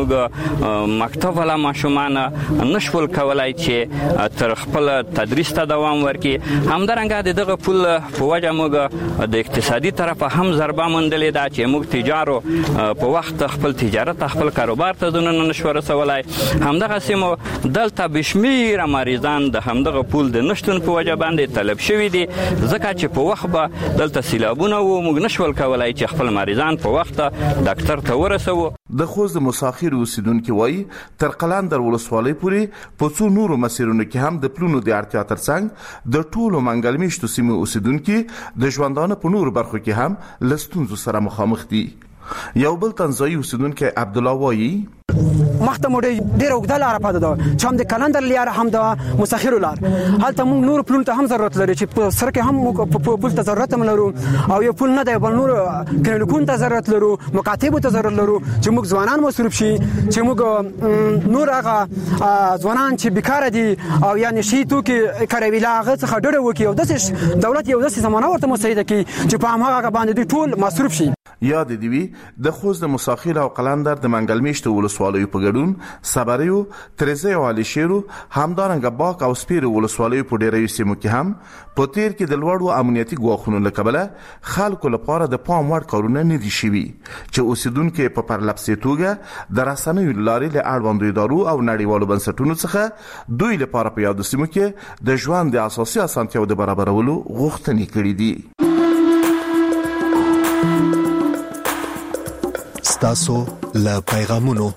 زموږ مکتب والا ماشومان نشول کولای چې تر خپل تدریس ته دوام ورکړي. همدارنګه د دغه پل په وجه موږ د اقتصادي طرفه هم ضربه موندلې ده چې موږ تجارو په وخت خپل تجارت خپل کاروبار ته ځنونه نشو رسولای. همدغه سیمو دلته بشمیره مریضان د همدغه پل د نشتون په وجه باندې طلب شوي دي، ځکه چې په وخت به دلته سیلابونه و موږ نشول کولای چې خپل مریضان په وخت ډاکټر ته ورسوو. د خوست د مساخیر اوسیدونکو وایي تر قلندر ولسوالۍ پورې په څو نورو مسیرونو کې هم د پلونو د اړتیا ترڅنګ د ټولو منګل میشتو سیمو اوسیدونکو د ژوندانه په نورو برخو کې هم له ستونزو سره مخامخ دي. یو بل تنزایی اوسیدونکو عبدالله وایي مخته مو ډیر اوږده لار پاتې ده چې هم د کلندر لار هم د مساخیر لار هلته موږ نور پلون ته هم ضرورت لري چې په سر کې هم په پل ته ضرورت هم لرو او یو پل نه دی بل نور کلینیکونو ته ضرورت لرو، مکاتبو ته ضرورت لرو چې موږ ځوانان مصروف شي، چې موږ نور هغه ځوانان چې بیکاره دي او یعنی شي توکي کاروي لا هغه څخه ډډه وکړي او داسې دولت یو داسې زمانه ورته مساعده کړي چې په هماغه باندې ټول مصروف شي. یاد دی وی د خوست د مساخیر او قلندر د منګل میشتو ولسوالیو په ګډون صبریو ترزه او علي شیرو همدارنګه باک او سپیر ولسوالیو په ډیرو سیمو کې هم په تیر کې د لوړو امنیتي ګواښونو لکبله خلکو لپاره د پام وړ کارونه نه دي شوي چې اوسیدونکو په پرلپسې توګه د رسنیو لارې له اړوندو ادارو او نړیوالو بنسټونو څخه دوی لپاره په یاد سیمو کې د ژوند د اساسي اسانتیاو د برابرولو غوښتنې کړې دي. تاسو له پیغامونو.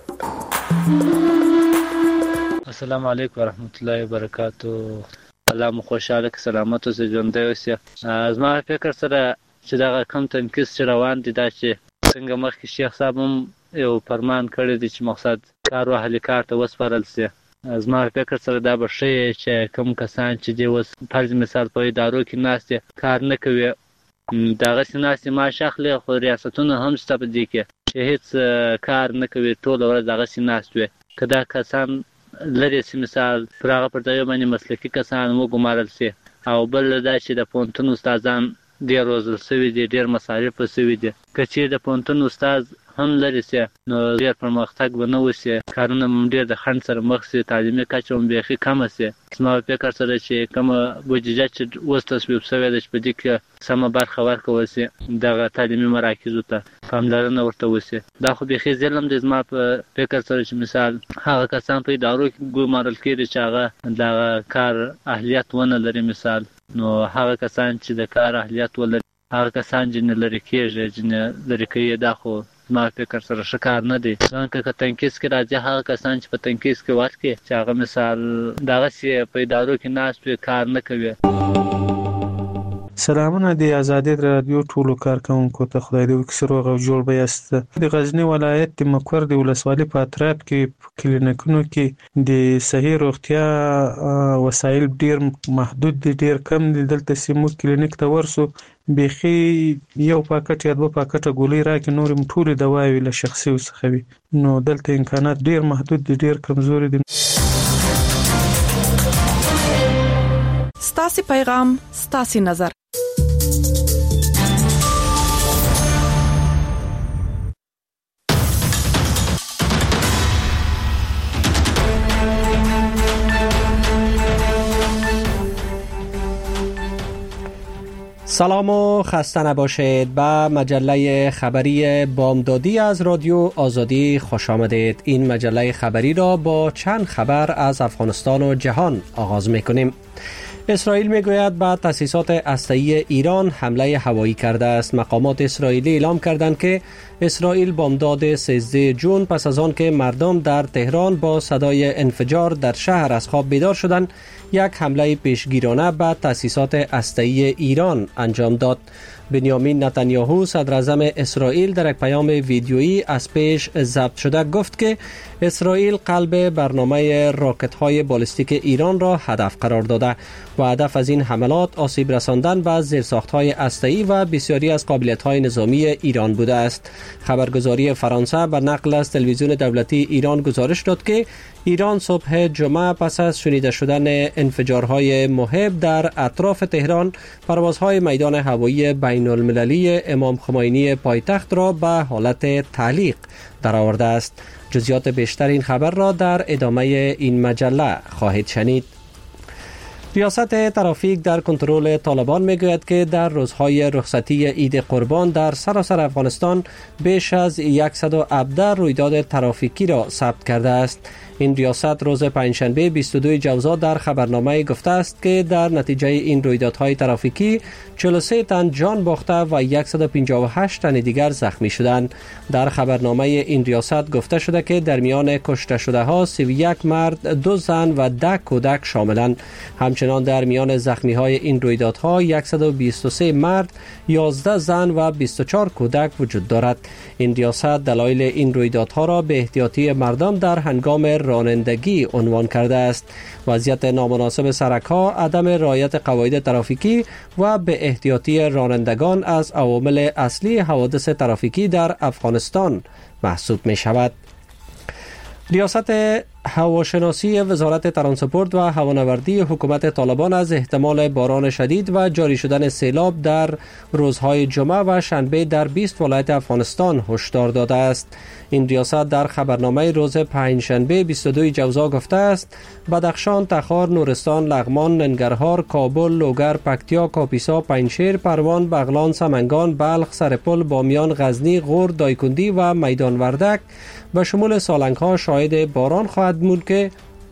السلام علیکم ورحمت الله وبرکاتو. الله مو خوشاله که سلامت اوسئ، ژوندی اوسئ. زما فکر سره چې دغه کم تنکیس چې روان دي دا چې څنګه مخکې شیخ صاحب هم یو فرمان کړی دی چې مقصد کار او اهلي کار ته وسپارل سي. زما فکر سره دا به ښه چې کم کسان چې دی اوس فرض مثال په ادارو کې ناست دي کار نه کوي دغه سیناسي معاش اخلي، خو ریاستونه هم شته په دې کې چې هیڅ کار نه کوي، ټول ورځ دغه سیناست وي. که دا کسان لري چې مثال پر هغه پر ځای باندې مسلکي کسان وګمارل سي او بل دا چې د پوهنتون استادان ډېر روزل سوي دي، ډېر مصارف سوي دي. که چیرې د پوهنتون استاد هم لري سي نو ډېر پرمختګ به نه وسي، کارونه هم ډېر د خنډ سره مخ سي، تعلیمي کچه هم بیخي کمه سي. زما فکر سره چې کومه بودیجه چې اوس تصویب سوې ده چې په دې کې سمه برخه ورکول سي دغه تعلیمي مراکزو ته پاملرنه ورته وسي. دا خو بیخي ظلم دی زما په فکر سره چې مثال هغه کسان په ادارو کې ګمارل کېږي چې هغه دغه کار اهلیت ونه لري، مثال نو هغه کسان چې د کار اهلیت ولري هغه کسان چې نه لري کېږي چې نه لري کوي، دا خو زما فکر سره ښه کار نه دی. ځکه که تنکیس کې راځي هغه کسان چې په تنکیس کې ورکړي چې هغه مثال دغسې په ادارو کې ناست وي کار نه کوي. سلامونه د آزادي رادیو ټولو کارکونکو ته، خدای دې وکړي چې روغ او جوړ به یاست. د غزنی ولایت د مقر د ولسوالۍ په اطراف کې کلینیکونو کې د صحي روغتیا وسایل ډیر محدود دي، ډیر کم دي. دلته سیمو کلینیک ته ورسو بیخي یو پاکټ یا دوه پاکټه ګولۍ راکړي، نورې م ټولې دواوې له شخصي څخه وي. نو دلته امکانات ډیر محدود دي، ډیر کمزوري دي. ستاسو پیغام ستاسو نظر. سلام و خسته نباشید. به مجله خبری بامدادی از رادیو آزادی خوش آمدید. این مجله خبری را با چند خبر از افغانستان و جهان آغاز می‌کنیم. اسرائیل میگوید به تاسیسات هسته‌ای ایران حمله هوایی کرده است. مقامات اسرائیلی اعلام کردند که اسرائیل بامداد سیزده جون پس از آن که مردم در تهران با صدای انفجار در شهر از خواب بیدار شدند، یک حمله پیشگیرانه به تاسیسات هسته‌ای ایران انجام داد. بنیامین نتانیاهو صدر اعظم اسرائیل در یک پیام ویدیویی از پیش ضبط شده گفت که اسرائیل قلب برنامه راکت های بالستیک ایران را هدف قرار داده و هدف از این حملات آسیب رساندن به زیرساخت های هسته‌ای و بسیاری از قابلیت های نظامی ایران بوده است. خبرگزاری فرانسه به نقل از تلویزیون دولتی ایران گزارش داد که ایران صبح جمعه پس از شنیده شدن انفجارهای مهیب در اطراف تهران پروازهای میدان هوایی بین المللی امام خمینی پایتخت را به حالت تعلیق درآورده است. جزئیات بیشتر این خبر را در ادامه این مجله خواهید شنید. ریاست ترافیک در کنترل طالبان میگوید که در روزهای رخصتی عید قربان در سراسر افغانستان بیش از صد و هفده رویداد ترافیکی را ثبت کرده است. این ریاست روز پنجشنبه بیست و دو جوزا در خبرنامه گفته است که در نتیجه این رویدادهای ترافیکی چهل و سه تن جان باخته و صد و پنجاه و هشت تن دیگر زخمی شدند. در خبرنامه این ریاست گفته شده که در میان کشته شده ها سی و یک مرد، دو زن و ده کودک شاملند. همچنان در میان زخمی های این رویدادها صد و بیست و سه مرد، یازده زن و بیست و چهار کودک وجود دارد. این ریاست دلایل این رویدادها را به احتیاطی مردم در هنگام رانندگی عنوان کرده است. وضعیت نامناسب سرک‌ها، عدم رعایت قواعد ترافیکی و به احتیاطی رانندگان از عوامل اصلی حوادث ترافیکی در افغانستان محسوب می شود. ریاست هواشناسی وزارت ترانسپورت و هوانوردی حکومت طالبان از احتمال باران شدید و جاری شدن سیلاب در روزهای جمعه و شنبه در بیست ولایت افغانستان هشدار داده است. این ریاست در خبرنامه روز پنجشنبه بیست و دو جوزا گفته است بدخشان، تخار، نورستان، لغمان، ننگرهار، کابل، لوگر، پکتیا، کاپیسا، پنجشیر، پروان، بغلان، سمنگان، بلخ، سرپل، بامیان، غزنی، غور، دایکندی و میدان وردک به شمول سالنگ‌ها شاهد باران خواهد بود که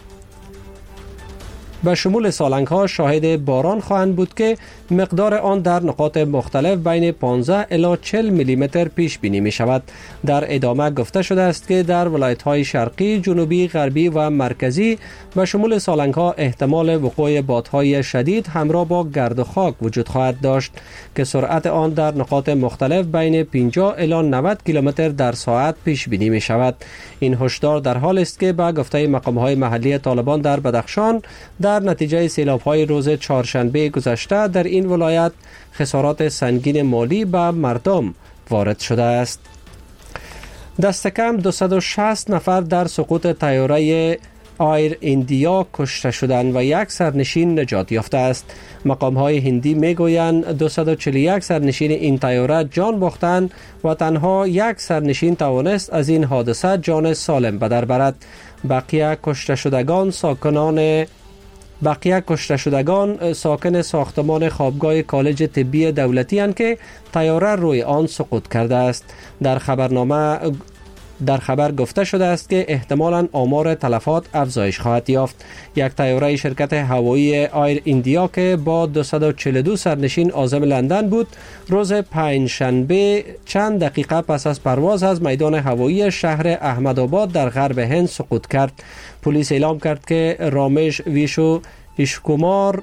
به شمول سالنگ‌ها شاهد باران خواهند بود که مقدار آن در نقاط مختلف بین پانزده الی چهل میلی متر پیش بینی می شود. در ادامه گفته شده است که در ولایت‌های شرقی، جنوبی، غربی و مرکزی به شمول سالنگ‌ها احتمال وقوع بادهای شدید همراه با گرد و خاک وجود خواهد داشت که سرعت آن در نقاط مختلف بین پنجاه الی نود کیلومتر در ساعت پیش بینی می شود. این هشدار در حال است که به گفته مقام‌های محلی طالبان در بدخشان در نتیجه سیلاب‌های روز چهارشنبه گذشته در این ولایت خسارات سنگین مالی به مردم وارد شده است. دست کم دویست و شصت نفر در سقوط طیاره آیر ایندیا کشته شدند و یک سرنشین نجات یافته است. مقام‌های هندی میگویند دویست و چهل و یک سرنشین این طیاره جان باختند و تنها یک سرنشین توانست از این حادثه جان سالم به در برد. بقیه کشته شدگان ساکنان بقیه کشته شدگان ساکن ساختمان خوابگاه کالج طبی دولتی اند که طیاره روی آن سقوط کرده است. در خبرنامه در خبر گفته شده است که احتمالاً آمار تلفات افزایش خواهد یافت. یک طیاره شرکت هوایی آیر ایندیا که با دویست و چهل و دو سرنشین عازم لندن بود، روز پنجشنبه چند دقیقه پس از پرواز از میدان هوایی شهر احمدآباد در غرب هند سقوط کرد. پلیس اعلام کرد که رامیش ویشو ایشکومار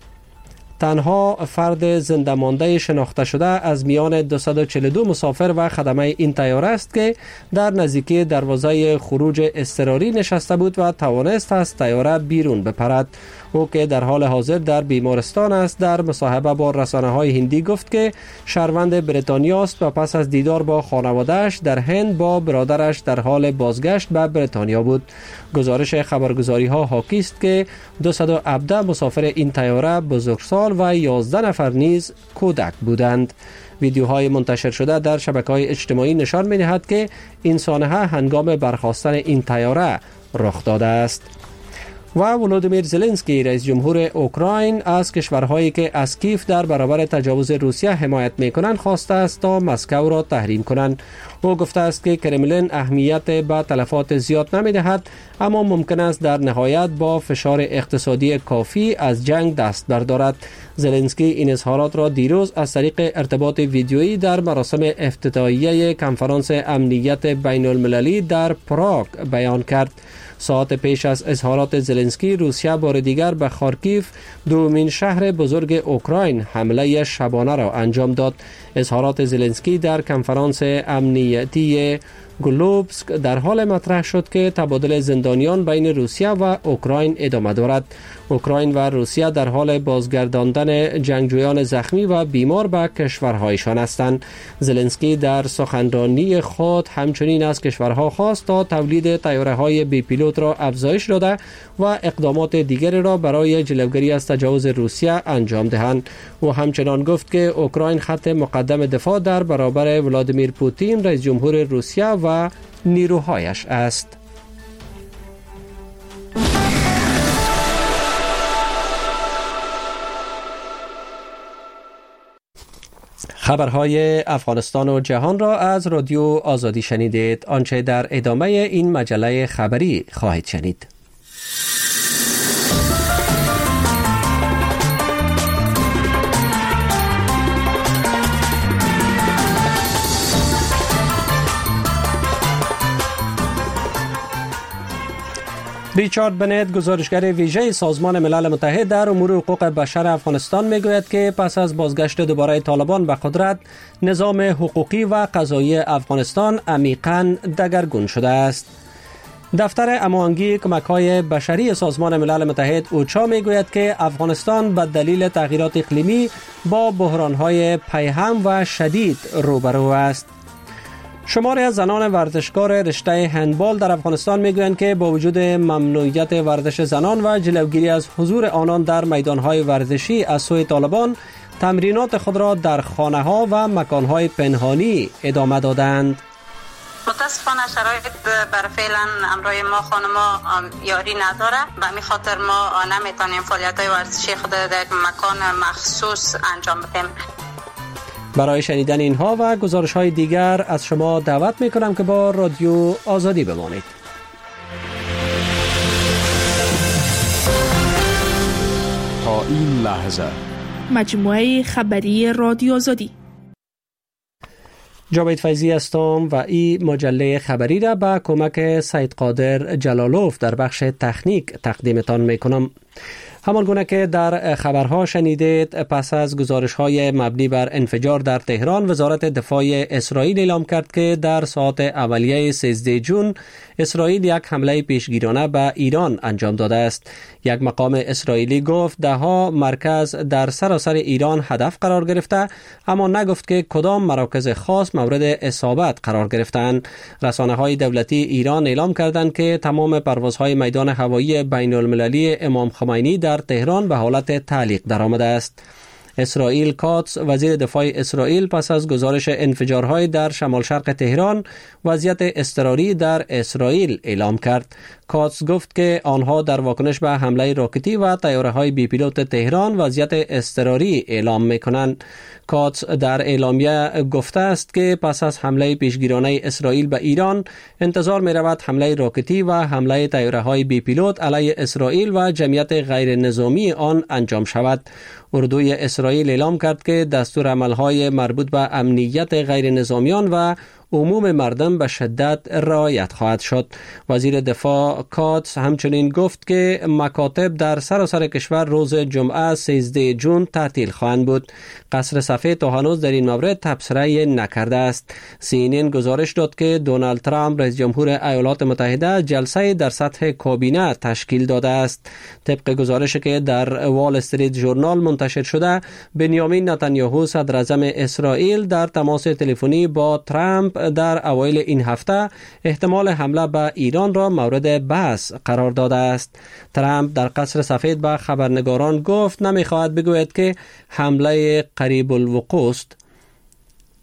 تنها فرد زنده مانده شناخته شده از میان دویست و چهل و دو مسافر و خدمه این طیاره است که در نزدیکی دروازه خروج اضطراری نشسته بود و توانست از طیاره بیرون بپرد. او که در حال حاضر در بیمارستان است در مصاحبه با رسانه‌های هندی گفت که شهروند بریتانیا است و پس از دیدار با خانواده‌اش در هند با برادرش در حال بازگشت به بریتانیا بود. گزارش خبرگزاری‌ها حاکی است که دویست و هفده مسافر این طیاره بزرگسال و یازده نفر نیز کودک بودند. ویدیوهای منتشر شده در شبکه‌های اجتماعی نشان می‌دهد که این سانحه هنگام برخاستن این طیاره رخ داده است. و ولودیمیر زلنسکی رئیس جمهور اوکراین از کشورهایی که از کیف در برابر تجاوز روسیه حمایت میکنند خواسته است تا مسکو را تحریم کنند. او گفته است که کرملین اهمیت به تلفات زیاد نمیدهد، اما ممکن است در نهایت با فشار اقتصادی کافی از جنگ دست بردارد. زلنسکی این اظهارات را دیروز از طریق ارتباط ویدیویی در مراسم افتتاحیه کنفرانس امنیت بین المللی در پراگ بیان کرد. ساعت پیش از اظهارات زلنسکی، روسیه بار دیگر به خارکیف، دومین شهر بزرگ اوکراین، حمله شبانه را انجام داد. اظهارات زلنسکی در کنفرانس امنیتی گلوبسک در حال مطرح شد که تبادل زندانیان بین روسیه و اوکراین ادامه دارد. اوکراین و روسیه در حال بازگرداندن جنگجویان زخمی و بیمار به کشورهایشان هستند. زلنسکی در سخنرانی خود همچنین از کشورها خواست تا تولید طیاره‌های بی پیلوت را افزایش داده و اقدامات دیگری را برای جلوگیری از تجاوز روسیه انجام دهند. او همچنان گفت که اوکراین خط مقدم دفاع در برابر ولادیمیر پوتین رئیس جمهور روسیه و نیروهایش است. خبرهای افغانستان و جهان را از رادیو آزادی شنیدید. آنچه در ادامه این مجله خبری خواهید شنید. ریچارد بنت، گزارشگر ویژه سازمان ملل متحد در امور حقوق بشر افغانستان، میگوید که پس از بازگشت دوباره طالبان به قدرت، نظام حقوقی و قضایی افغانستان عمیقاً دگرگون شده است. دفتر هماهنگی کمک‌های بشری سازمان ملل متحد اوچا میگوید که افغانستان به دلیل تغییرات اقلیمی با بحران‌های پیهم و شدید روبرو است. شماری از زنان ورزشکار رشته هندبال در افغانستان میگویند که با وجود ممنوعیت ورزش زنان و جلوگیری از حضور آنان در میدانهای ورزشی از سوی طالبان، تمرینات خود را در خانه‌ها و مکان‌های پنهانی ادامه دادند. متاسفانه شرایط بر فعلا امروی ما خانما یاری نداره، به همین خاطر ما نمیتونیم فعالیت‌های ورزشی خود در مکان مخصوص انجام بدیم. برای شنیدن اینها و گزارش‌های دیگر از شما دعوت می‌کنم که با رادیو آزادی بمانید. تا این لحظه مجموعه خبری رادیو آزادی. جاوید فیضی هستم و این مجله خبری را با کمک سید قادر جلالوف در بخش تکنیک تقدیمتان می‌کنم. همان گونه که در خبرها شنیدید، پس از گزارش‌های مبنی بر انفجار در تهران، وزارت دفاع اسرائیل اعلام کرد که در ساعت اولیه سیزده جون اسرائیل یک حمله پیشگیرانه به ایران انجام داده است. یک مقام اسرائیلی گفت ده‌ها مرکز در سراسر ایران هدف قرار گرفته، اما نگفت که کدام مراکز خاص مورد اصابت قرار گرفتند. رسانه‌های دولتی ایران اعلام کردند که تمام پروازهای میدان هوایی بین المللی امام خمینی در تهران به حالت تعلیق درآمده است. اسرائیل کاتس، وزیر دفاع اسرائیل، پس از گزارش انفجارهای در شمال شرق تهران وضعیت اضطراری در اسرائیل اعلام کرد. کاتس گفت که آنها در واکنش به حمله راکتی و طیاره‌های بی پیلوت تهران وضعیت اضطراری اعلام می‌کنند. کاتس در اعلامیه گفته است که پس از حمله پیشگیرانه اسرائیل به ایران، انتظار می‌رود حمله راکتی و حمله طیاره‌های بی پیلوت علیه اسرائیل و جمعیت غیر نظامی آن انجام شود. اردوی اسرائیل اعلام کرد که دستور عملهای مربوط به امنیت غیر نظامیان و عموم مردم به شدت رعایت خواهد شد. وزیر دفاع کاتس همچنین گفت که مکاتب در سراسر کشور روز جمعه سیزده جون تعطیل خواهند بود. قصر سفید تا هنوز در این مورد تبصره نکرده است. سی ان ان گزارش داد که دونالد ترامپ رئیس جمهور ایالات متحده جلسه در سطح کابینه تشکیل داده است. طبق گزارشی که در وال استریت ژورنال منتشر شده، بنیامین نتانیاهو صدر اعظم اسرائیل در تماس تلفنی با ترامپ در اوایل این هفته احتمال حمله به ایران را مورد بحث قرار داده است. ترامپ در قصر سفید به خبرنگاران گفت نمیخواهد بگوید که حمله قریب الوقوع است.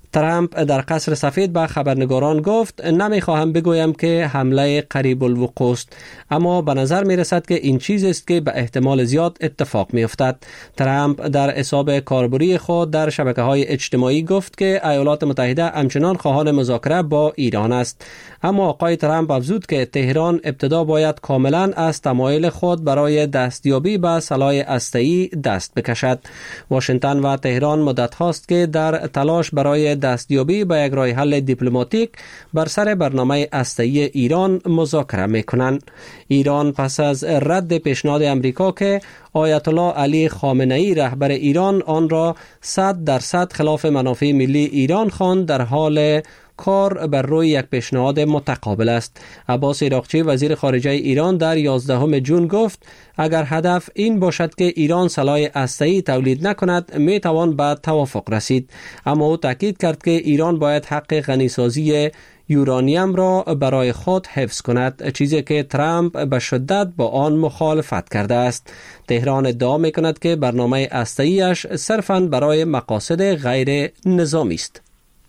ترامپ در قصر سفید به خبرنگاران گفت نمیخواهم بگویم که حمله قریب الوقوع است، اما به نظر می رسد که این چیز است که به احتمال زیاد اتفاق می افتد. ترامپ در حساب کاربری خود در شبکه‌های اجتماعی گفت که ایالات متحده همچنان خواهان مذاکره با ایران است، اما آقای ترامپ افزود که تهران ابتدا باید کاملا از تمایل خود برای دستیابی به سلاح هسته‌ای دست بکشد. واشنگتن و تهران مدت هاست که در تلاش برای دستیابی به یک راه حل دیپلماتیک بر سر برنامه هسته‌ای ایران مذاکره می‌کنند. ایران پس از رد پیشنهاد امریکا که آیت الله علی خامنه‌ای رهبر ایران آن را صد درصد خلاف منافع ملی ایران خواند، در حال کار بر روی یک پیشنهاد متقابل است. عباس عراقچی وزیر خارجه ایران در یازدهم ژوئن گفت اگر هدف این باشد که ایران سلاح هسته‌ای تولید نکند می توان به توافق رسید، اما او تاکید کرد که ایران باید حق غنیسازی یورانیم را برای خود حفظ کند، چیزی که ترامپ به شدت با آن مخالفت کرده است. تهران ادعا می کند که برنامه هسته‌ایش صرفاً برای مقاصد غیر نظامی است.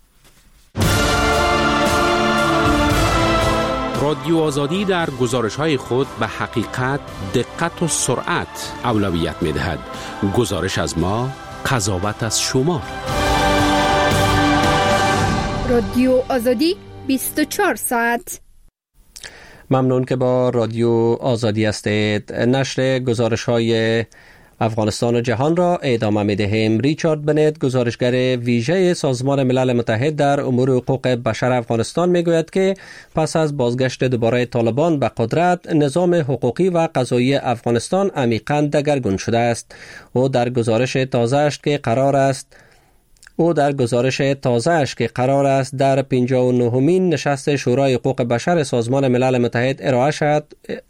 رادیو آزادی در گزارش‌های خود به حقیقت، دقت و سرعت اولویت می‌دهد. گزارش از ما، قضاوت از شما. رادیو آزادی بیست و چهار ساعت. ممنون که با رادیو آزادی هستید. نشر گزارش‌های افغانستان و جهان را ادامه می‌دهیم. ریچارد بنت، گزارشگر ویژه سازمان ملل متحد در امور حقوق بشر افغانستان، میگوید که پس از بازگشت دوباره طالبان به قدرت، نظام حقوقی و قضایی افغانستان عمیقاً دگرگون شده است. او در گزارش تازه‌اش که قرار است او در گزارش تازه‌اش که قرار است در پنجاه و نهمین نشست شورای حقوق بشر سازمان ملل متحد ارائه شود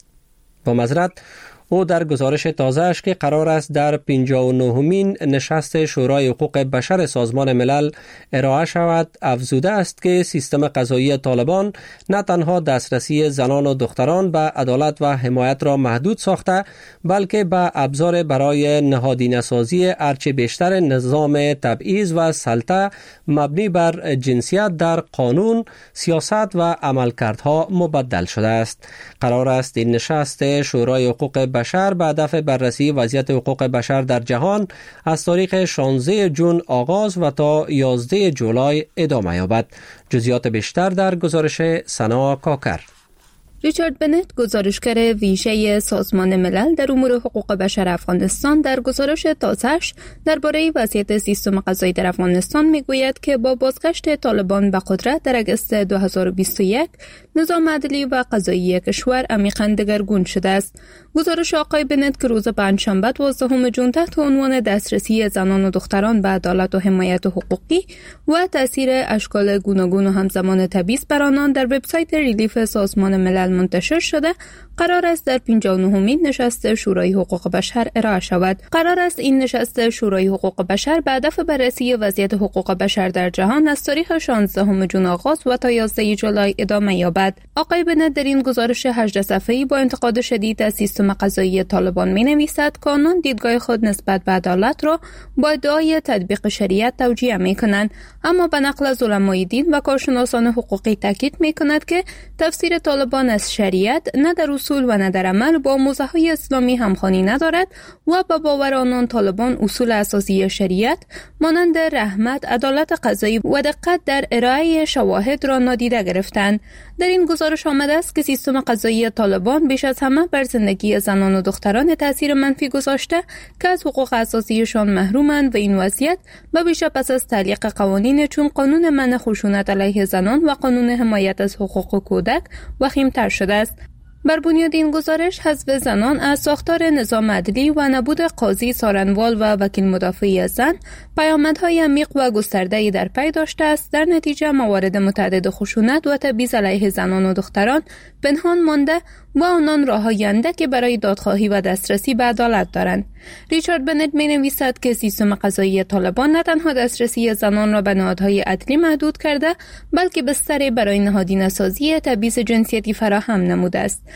با معذرت او در گزارش تازه‌اش که قرار است در پنجاه و نهمین نشست شورای حقوق بشر سازمان ملل ارائه شود افزوده است که سیستم قضایی طالبان نه تنها دسترسی زنان و دختران به عدالت و حمایت را محدود ساخته، بلکه به ابزار برای نهادینه‌سازی هرچه بیشتر نظام تبعیض و سلطه مبنی بر جنسیت در قانون، سیاست و عملکردها مبدل شده است. قرار است این نشست شورای حقوق بشر به هدف بررسی وضعیت حقوق بشر در جهان از تاریخ شانزده ژوئن آغاز و تا یازده جولای ادامه یابد. جزئیات بیشتر در گزارش سنا کاکر. ریچارد بنت، گزارشگر ویژه سازمان ملل در امور حقوق بشر افغانستان، در گزارش تازه‌اش درباره وضعیت سیستم قضایی در افغانستان میگوید که با بازگشت طالبان به قدرت در اگست دو هزار و بیست و یک، نظام عدلی و قضایی کشور عمیقاً دگرگون شده است. گزارش آقای بنت که روز پنجشنبه دوازدهم ژوئن تحت عنوان دسترسی زنان و دختران به عدالت و حمایت حقوقی و تاثیر اشکال گوناگون و همزمان تبعیض بر آنان در وبسایت ریلیف سازمان ملل منتشر شده، قرار است در پنجاه و نهمین نشست شورای حقوق بشر ارائه شود. قرار است این نشست شورای حقوق بشر به هدف بررسی وضعیت حقوق بشر در جهان از تاریخ شانزدهم ژوئن آغاز و تا یازده جولای ادامه یابد. آقای بنت در این گزارش هجده صفحه‌ای با انتقاد شدید از سیستم قضایی طالبان می‌نویسد که آنان دیدگاه خود نسبت به عدالت را با ادعای تطبیق شریعت توجیه می‌کنند، اما به نقل از علمای دین و کارشناسان حقوقی تاکید می‌کند که تفسیر طالبان از شریعت نه در اصول و نه در عمل با موضوعهای اسلامی همخوانی ندارد و با باور آنان طالبان اصول اساسی شریعت مانند رحمت، عدالت قضایی و دقت در ارائه شواهد را نادیده گرفتند. در این گزارش آمده است که سیستم قضایی طالبان بیش از همه بر زندگی زنان و دختران تاثیر منفی گذاشته که از حقوق اساسیشان محرومند و این وضعیت به ویژه پس از تعلیق قوانین چون قانون منع خشونت علیه زنان و قانون حمایت از حقوق کودک وخیم‌تر شده است. بر بنیاد این گزارش، حذف زنان از ساختار نظام عدلی و نبود قاضی سارنوال و وکیل مدافعی از زن پیامدهای عمیق و گسترده‌ای در پی داشته است. در نتیجه موارد متعدد خشونت و تبعیض علیه زنان و دختران پنهان مانده و آنان راه‌های اندکی برای دادخواهی و دسترسی به عدالت دارند. ریچارد بنت می‌نویسد که سیستم قضایی طالبان نه تنها دسترسی زنان را به نهادهای عدلی محدود کرده، بلکه بستری برای نهادینه‌سازی تبعیض جنسیتی فراهم نموده است.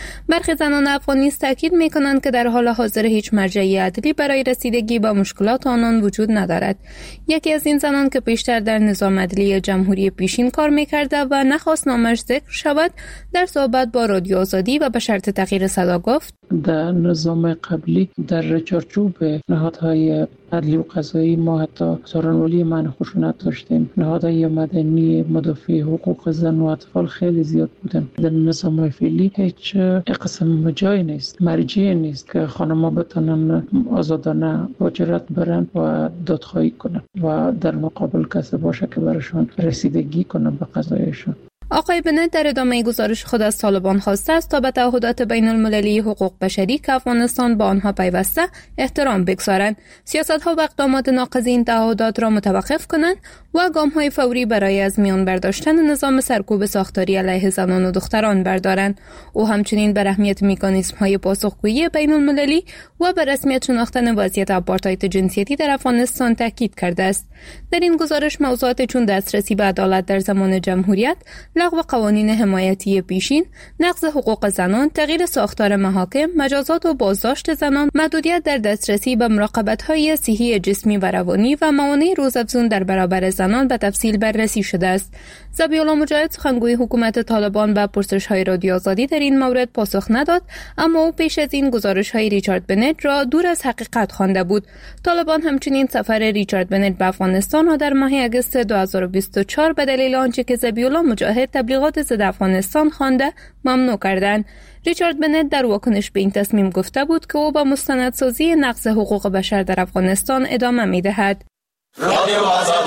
برخی زنان افغان نیز تاکید می‌کنند که در حال حاضر هیچ مرجعی عدلی برای رسیدگی به مشکلات آنان وجود ندارد. یکی از این زنان که پیشتر در نظام عدلی جمهوری پیشین کار می‌کرده و نخواست نامش ذکر شود، در صحبت با رادیو آزادی و به شرط تغییر صدا گفت: در نظام قبلی در چارچوب نهادهای عدلی و قضایی ما حتی سخنرانی منع خشونت داشتیم. نهادهای مدنی مدافع حقوق زن و اطفال خیلی زیاد بودن. در نظام فعلی هیچ قسم جایی نیست، مرجعی نیست که خانم‌ها بتونن آزادانه مهاجرت برن و دادخواهی کنن و در مقابل کسی باشه که براشون رسیدگی کنه به قضایشون. آقای بنت در ادامه گزارش خود از طالبان خواسته است تا به تعهدات بین المللی حقوق بشری که افغانستان با آنها پیوسته احترام بگذارند، سیاست‌ها و اقدامات ناقض این تعهدات را متوقف کنند و گام‌های فوری برای از میان برداشتن نظام سرکوب ساختاری علیه زنان و دختران بردارند. او همچنین بر اهمیت مکانیزم‌های پاسخگویی بین المللی و بر رسمیت شناختن وضعیت آپارتاید جنسیتی در افغانستان تاکید کرده است. در این گزارش موضوعات چون دسترسی به عدالت در زمان جمهوریت، لغو قوانین حمایتی پیشین، نقض حقوق زنان، تغییر ساختار محاکم، مجازات و بازداشت زنان، محدودیت در دسترسی به مراقبت‌های صحی جسمی و روانی و موانع روزافزون در برابر زنان به تفصیل بررسی شده است. ذبیح‌الله مجاهد سخنگوی حکومت طالبان به پرسش‌های رادیو آزادی در این مورد پاسخ نداد، اما او پیش از این گزارش‌های ریچارد بنت را دور از حقیقت خوانده بود. طالبان همچنین سفر ریچارد بنت به افغانستان را در ماه اگست دو هزار و بیست و چهار به دلیل آنچه که ذبیح‌الله مجاهد تبلیغات ضد افغانستان خوانده ممنوع کردند. ریچارد بنت در واکنش به این تصمیم گفته بود که او به مستندسازی نقض حقوق بشر در افغانستان ادامه می‌دهد. رادیو آزادی.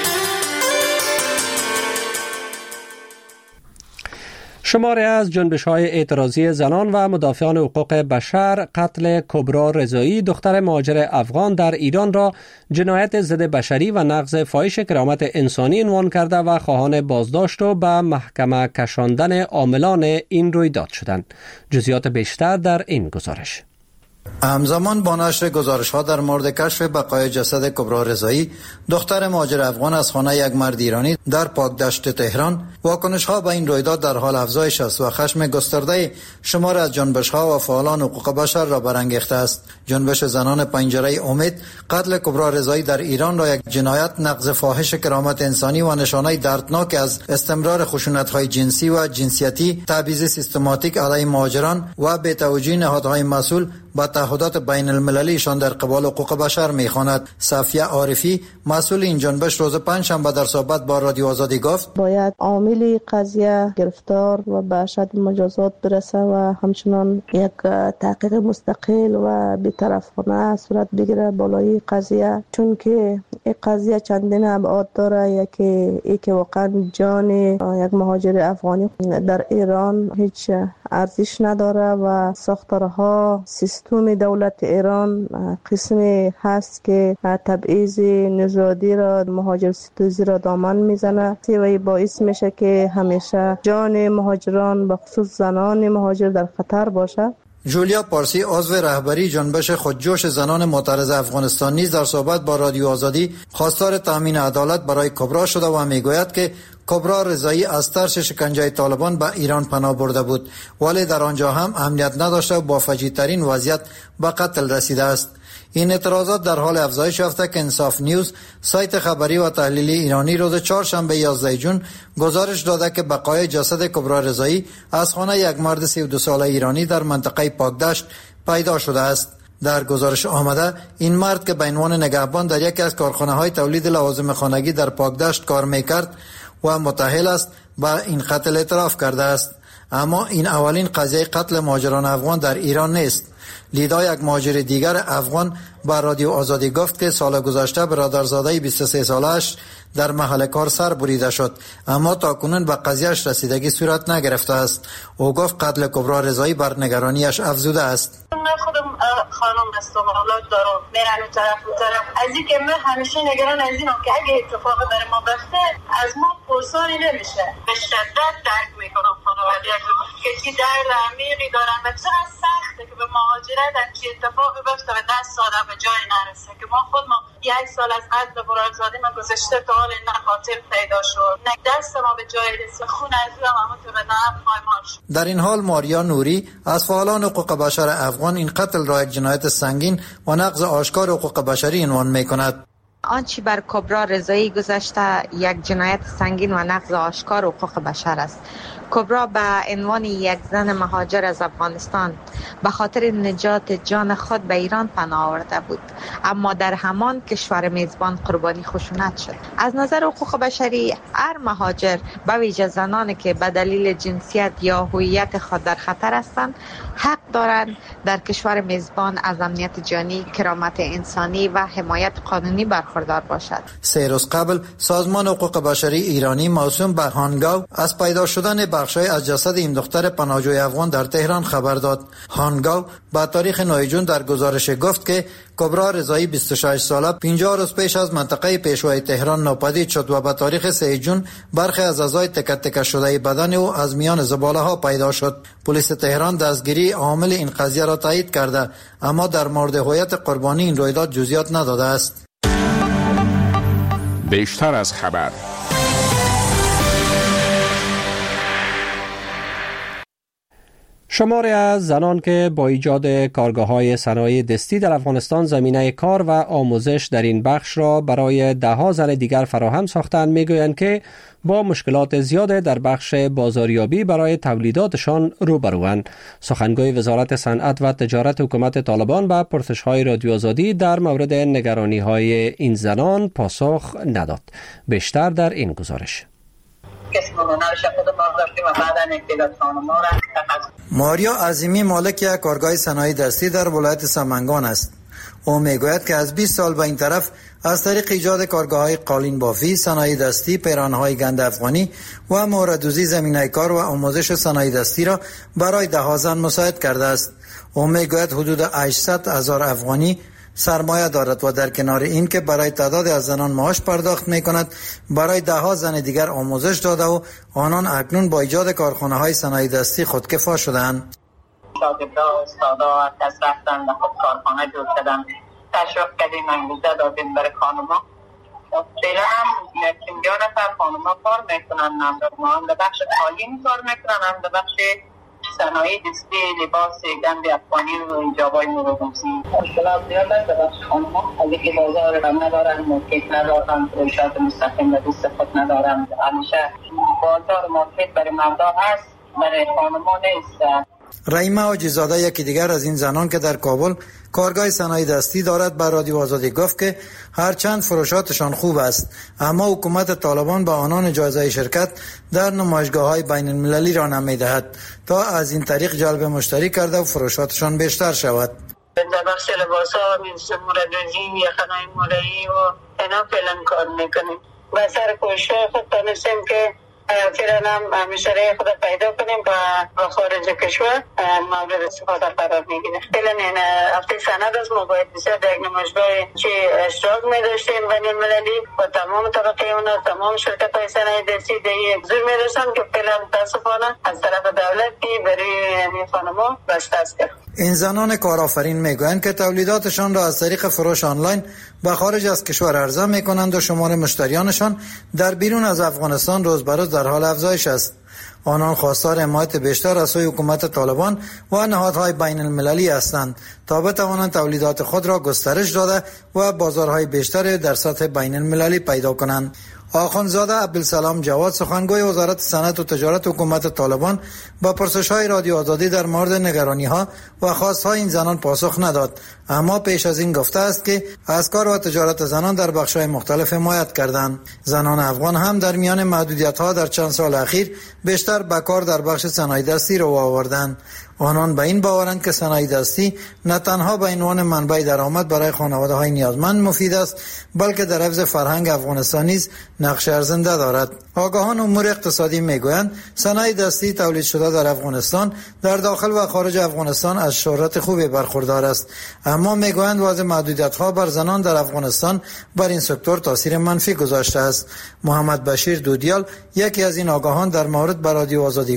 شماری از جنبش‌های اعتراضی زنان و مدافعان حقوق بشر قتل کبرا رضایی، دختر مهاجر افغان در ایران را جنایت ضد بشری و نقض فاحش کرامت انسانی عنوان کرده و خواهان بازداشت و به محکمه کشاندن عاملان این رویداد شدند. جزئیات بیشتر در این گزارش. همزمان با نشر گزارش‌ها در مورد کشف بقای جسد کبرا رضایی، دختر مهاجر افغان از خانه یک مرد ایرانی در پاکدشت تهران، واکنش‌ها به این رویداد در حال افزایش است و خشم گسترده شمار از جنبش‌ها و فعالان حقوق بشر را برانگیخته است. جنبش زنان پنجره امید قتل کبرا رضایی در ایران را یک جنایت، نقض فاحش کرامت انسانی و نشانه دردناک از استمرار خشونت‌های جنسی و جنسیتی، تبعیض سیستماتیک علیه مهاجران و بی‌توجهی نهادهای مسئول با تعهدات بین المللیشان در قبال حقوق بشر می‌خواند. صفیه عارفی مسئول این جنبش روز پنجشنبه در صحبت با رادیو آزادی گفت: باید عامل قضیه گرفتار و به اشد مجازات برسه و همچنان یک تحقیق مستقل و بی‌طرفانه صورت بگیره بالای قضیه، چون که این قضیه چندین ابعاد داره. یکی ای که واقعا جان یک مهاجر افغانی در ایران هیچ ارزش نداره و ساختارها سیستم دولت ایران قسمی هست که تبعیض نژادی را، مهاجر ستیزی را دامن میزنه و این باعث میشه که همیشه جان مهاجران به خصوص زنان مهاجر در خطر باشه. جولیا پارسی عضو رهبری جنبش خودجوش زنان معترض افغانستان نیز در صحبت با رادیو آزادی خواستار تامین عدالت برای کبرا شده و میگوید که کبرا رضایی از ترس شکنجه طالبان به ایران پناه برده بود، ولی در آنجا هم امنیت نداشته و با فجیع‌ترین وضعیت به قتل رسیده است. این اعتراضات در حال افزایش یافته که انصاف نیوز، سایت خبری و تحلیلی ایرانی، روز چهارشنبه یازده ژوئن گزارش داده که بقای جسد کبرا رضایی از خانه یک مرد سی و دو ساله ایرانی در منطقه پاکدشت پیدا شده است. در گزارش آمده این مرد که به عنوان نگهبان در یکی از کارخانه‌های تولید لوازم خانگی در پاکدشت کار می‌کرد و متأهل است، به این قتل اعتراف کرده است. اما این اولین قضیه قتل مهاجران افغان در ایران نیست. لیدا، یک مهاجر دیگر افغان، با رادیو آزادی گفت که سال گذشته برادرزاده بیست و سه ساله‌اش در محل کار سر بریده شد، اما تاکنون به قضیهش رسیدگی صورت نگرفته است. او گفت قتل کبرا رضایی بر نگرانیش افزوده است. من خودم خانم هستم، اولاد دارم، میرم این طرف اون طرف. از این که من همیشه نگران از اینم که اگه اتفاق در ما بیفته از ما پرسانی نمیشه. به شدت درک میکنم خانواده که چی درد عمیقی دارن و چقدر سخته که به مهاجرت چی اتفاقی بیفته و دست آدم به جای نرسه، که ما خود ما یک سال از قتل برارزاده من گذشته تا حال نه خاطر پیدا شد، نه دست ما به جای رسید، خون از روی همونطور به نام پایمال شد. در این حال ماریا نوری از فعالان حقوق بشر افغان این قتل را یک جنایت سنگین و نقض آشکار حقوق بشری عنوان می‌کند. آنچه بر کبرا رضایی گذشته یک جنایت سنگین و نقض آشکار حقوق بشر است. کبرا به عنوان یک زن مهاجر از افغانستان به خاطر نجات جان خود به ایران پناه آورده بود، اما در همان کشور میزبان قربانی خشونت شد. از نظر حقوق بشری هر مهاجر به ویژه زنانی که به دلیل جنسیت یا هویت خود در خطر هستند حق دارند در کشور میزبان از امنیت جانی، کرامت انسانی و حمایت قانونی برخوردار باشد. سه روز قبل سازمان حقوق بشری ایرانی موسوم به هانگاو از پیدا شدن بخشای از جسد این دختر پناهجوی افغان در تهران خبر داد. هانگاو با تاریخ نه جون در گزارش گفت که کبرا رضایی بیست و شش ساله پنجاه روز پیش از منطقه پیشوای تهران ناپدید شد و با تاریخ سه جون برخی از اعضای تکه تکه شده بدن او از میان زباله ها پیدا شد. پلیس تهران دستگیری عامل این قضیه را تایید کرده، اما در مورد هویت قربانی این رویداد جزئیات نداده است. بیشتر از خبر. شماری از زنان که با ایجاد کارگاه‌های صنایع دستی در افغانستان زمینه کار و آموزش در این بخش را برای ده‌ها زن دیگر فراهم ساختند میگویند که با مشکلات زیاد در بخش بازاریابی برای تولیداتشان روبروند. سخنگوی وزارت صنعت و تجارت حکومت طالبان به پرسش‌های رادیو آزادی در مورد نگرانی‌های این زنان پاسخ نداد. بیشتر در این گزارش. ماریا عظیمی مالک یک کارگاه صنایع دستی در ولایت سمنگان است. او میگوید که از بیست سال به این طرف از طریق ایجاد کارگاه‌های قالین بافی، صنایع دستی، پیرهن‌های گند افغانی و موردوزی زمینه کار و آموزش صنایع دستی را برای ده زن مساعد کرده است. او میگوید حدود هشتصد هزار افغانی سرمایه دارد و در کنار این که برای تعداد از زنان معاش پرداخت می کند، برای ده ها زن دیگر آموزش داده و آنان اکنون با ایجاد کارخانه های صنایع دستی خودکفا شدند. شاگردا، استادا از دست رفتن و خود کارخانه جور کردن. تشویق کردیم، انگیزه دادیم برای خانوما. فعلا هم پنجاه نفر خانوما کار میکنن، هم در بخش قالین کار میکنن، هم در بخش صنایع دستی، لباس گند افغانی و ایجابای موروثی. مشکلات زیاد است در بخش خانوما، از اینکه بازار هم ندارن، مارکت ندارن، فروشات مستقیم به دست خود ندارن. همیشه بازار مارکت برای مردا هست، برای خانوما نیست. رحیمه حاجی‌زاده یکی دیگر از این زنان که در کابل کارگاه صنایع دستی دارد بر رادیو آزادی گفت که هرچند فروشاتشان خوب است، اما حکومت طالبان به آنان اجازه شرکت در نمایشگاه‌های بین المللی را نمی‌دهد تا از این طریق جلب مشتری کرده و فروشاتشان بیشتر شود. در بخش لباس‌ها مثل موردوزی، یخنای مولایی و اینا فعلا کار میکنیم. با سر کوشش خود تونستیم که فعلا هم مشتری خود پیدا کنیم و خارج کشور مورد استفاده قرار میگیره. فعلا این هفته سند است ما باید بسیار در یک نمایشگاه چه اشتراک می داشتیم بین المللی و تمام طبقه اونا، تمام شرکت های صنایع دستی در یک زور می داشتن که فعلا متاسفانه از طرف دولت که برای این خانما بسته است. این زنان کارآفرین میگویند که تولیداتشان را از طریق فروش آنلاین به خارج از کشور عرضه میکنند و شمار مشتریانشان در بیرون از افغانستان روز به روز در حال افزایش است. آنان خواستار حمایت بیشتر از سوی حکومت طالبان و نهادهای بین المللی هستند تا بتوانند تولیدات خود را گسترش داده و بازارهای بیشتر در سطح بین المللی پیدا کنند. آخوندزاده عبدالسلام جواد سخنگوی وزارت صنعت و تجارت حکومت طالبان با پرسش‌های رادیو آزادی در مورد نگرانی‌ها و خواست‌های این زنان پاسخ نداد، اما پیش از این گفته است که از کار و تجارت زنان در بخش‌های مختلف حمایت کردند. زنان افغان هم در میان محدودیت‌ها در چند سال اخیر بیشتر به کار در بخش صنایع دستی رو آوردند. آنان به این باورند که صنایع دستی نه تنها به عنوان منبع درآمد برای خانواده‌های نیازمند مفید است، بلکه در حفظ فرهنگ افغانستان نیز نقش ارزنده دارد. آگاهان امور اقتصادی میگویند صنایع دستی تولید شده در افغانستان در داخل و خارج افغانستان از شهرت خوبی برخوردار است، اما میگویند وضع محدودیت‌ها بر زنان در افغانستان بر این سکتور تاثیر منفی گذاشته است. محمد بشیر دودیال یکی از این آگاهان در مورد بر رادیو آزادی گفت: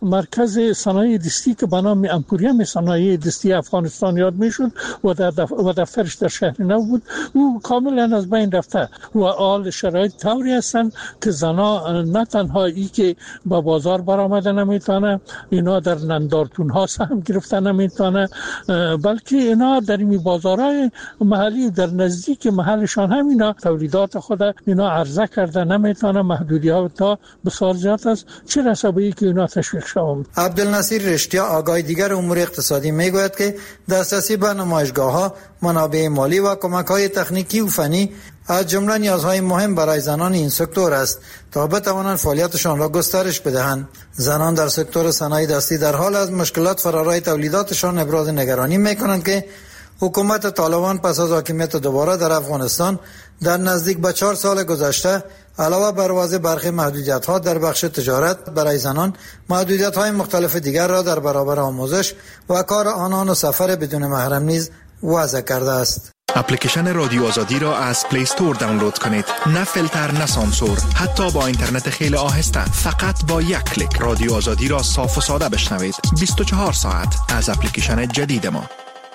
مرکز صنایع دستی که به نام امپوریوم صنایع دستی افغانستان یاد میشد و در دف... و دفترش در شهر نو بود، او کاملا از بین رفته و آل شرایط طوری هستند که زنا نه تنها ای که به بازار برآمده نمیتونه، اینا در نندارتون ها سهم گرفته نمیتونه، بلکه اینا در این بازارهای محلی در نزدیک محلشان هم اینا تولیدات خود اینا عرضه کرده نمیتونه. محدودیت ها بسیار زیاد است، چه رسه به اینکه اینا تشویق شوند. عبدالنصیر رشتیا آگاه دیگر امور اقتصادی میگوید که دسترسی به نمایشگاه ها، منابع مالی و کمک های تکنیکی و فنی از جمله نیازهای مهم برای زنان این سکتور است تا بتوانند فعالیتشان را گسترش بدهند. زنان در سکتور صنایع دستی در حال از مشکلات فرارای تولیداتشان ابراز نگرانی میکنند که حکومت طالبان پس از حاکمیت دوباره در افغانستان در نزدیک به چهار سال گذشته علاوه بر وضع برخی محدودیت‌ها در بخش تجارت برای زنان، محدودیت‌های مختلف دیگر را در برابر آموزش و کار آنان و سفر بدون محرم نیز وضع کرده است. اپلیکیشن رادیو آزادی را از پلی استور دانلود کنید. نه فیلتر نه سانسور، حتی با اینترنت خیلی آهسته، فقط با یک کلیک رادیو آزادی را صاف و ساده بشنوید. بیست و چهار ساعت از اپلیکیشن جدید ما.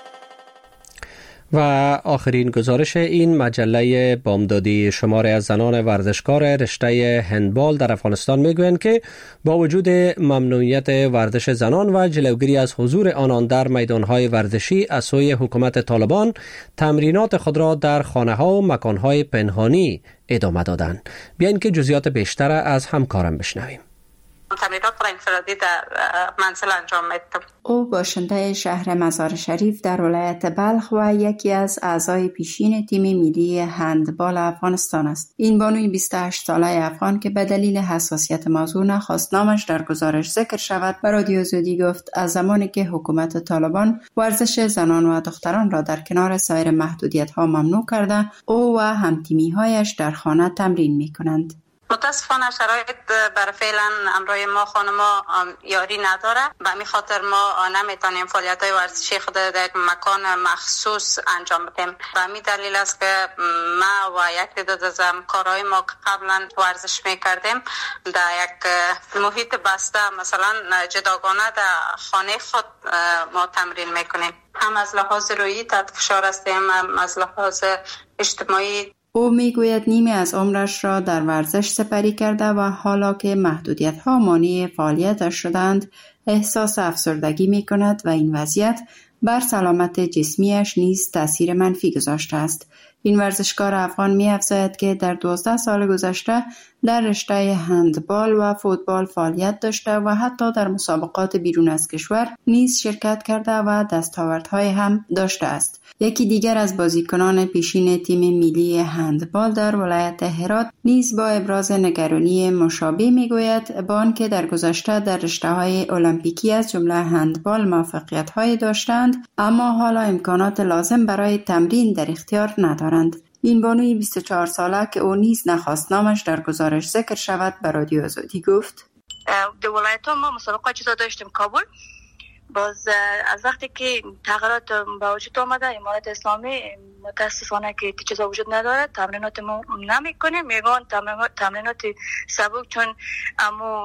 و آخرین گزارش این مجله بامدادی شماره از زنان ورزشکار رشته هندبال در افغانستان میگویند که با وجود ممنوعیت ورزش زنان و جلوگیری از حضور آنان در میدانهای ورزشی از سوی حکومت طالبان، تمرینات خود را در خانه‌ها و مکانهای پنهانی ادامه دادند. بیاین که جزئیات بیشتر از همکارم بشنویم. تمرینات را انفرادی در منزل انجام میدم. او باشنده شهر مزار شریف در ولایت بلخ و یکی از اعضای پیشین تیم ملی هندبال افغانستان است. این بانوی بیست و هشت ساله افغان که به دلیل حساسیت موضوع نخواست نامش در گزارش ذکر شود، به رادیو آزادی گفت از زمانی که حکومت طالبان ورزش زنان و دختران را در کنار سایر محدودیت‌ها ممنوع کرده، او و همتیمی‌هایش در خانه تمرین می‌کنند. متاسفانه شرایط برای فعلا امروی ما خانما یاری نداره، به همین خاطر ما نمیتونیم فعالیت های ورزشی خود در یک مکان مخصوص انجام بدیم. به همین دلیل است که ما و یک تعداد از همکارای ما قبلا ورزش میکردیم در یک محیط بسته، مثلا جداگانه در خانه خود ما تمرین میکنیم. هم از لحاظ روحی تحت فشار هستیم، هم از لحاظ اجتماعی. او میگوید نیمی از عمرش را در ورزش سپری کرده و حالا که محدودیت‌ها مانع فعالیتش شدند احساس افسردگی می‌کند و این وضعیت بر سلامت جسمیش نیز تأثیر منفی گذاشته است. این ورزشکار افغان می‌افزاید که در دوازده سال گذشته در رشته هندبال و فوتبال فعالیت داشته و حتی در مسابقات بیرون از کشور نیز شرکت کرده و دستاوردهای هم داشته است. یکی دیگر از بازیکنان پیشین تیم ملی هندبال در ولایت هرات نیز با ابراز نگرانی مشابه میگوید با آنکه در گذشته در رشته‌های المپیکی از جمله هندبال موفقیت‌های داشتند، اما حالا امکانات لازم برای تمرین در اختیار ندارند. این بانوی بیست و چهار ساله که او نیز نخواست نامش در گزارش ذکر شود به رادیو آزادی گفت: در ولایت ما مسابقات چیزا داشتیم کابل، باز از وقتی که تغییرات با وجود آمده امارات اسلامی متاسفانه که چیزا وجود نداره، تمرینات ما نمی کنیم، میگن تمرینات سبک چون اما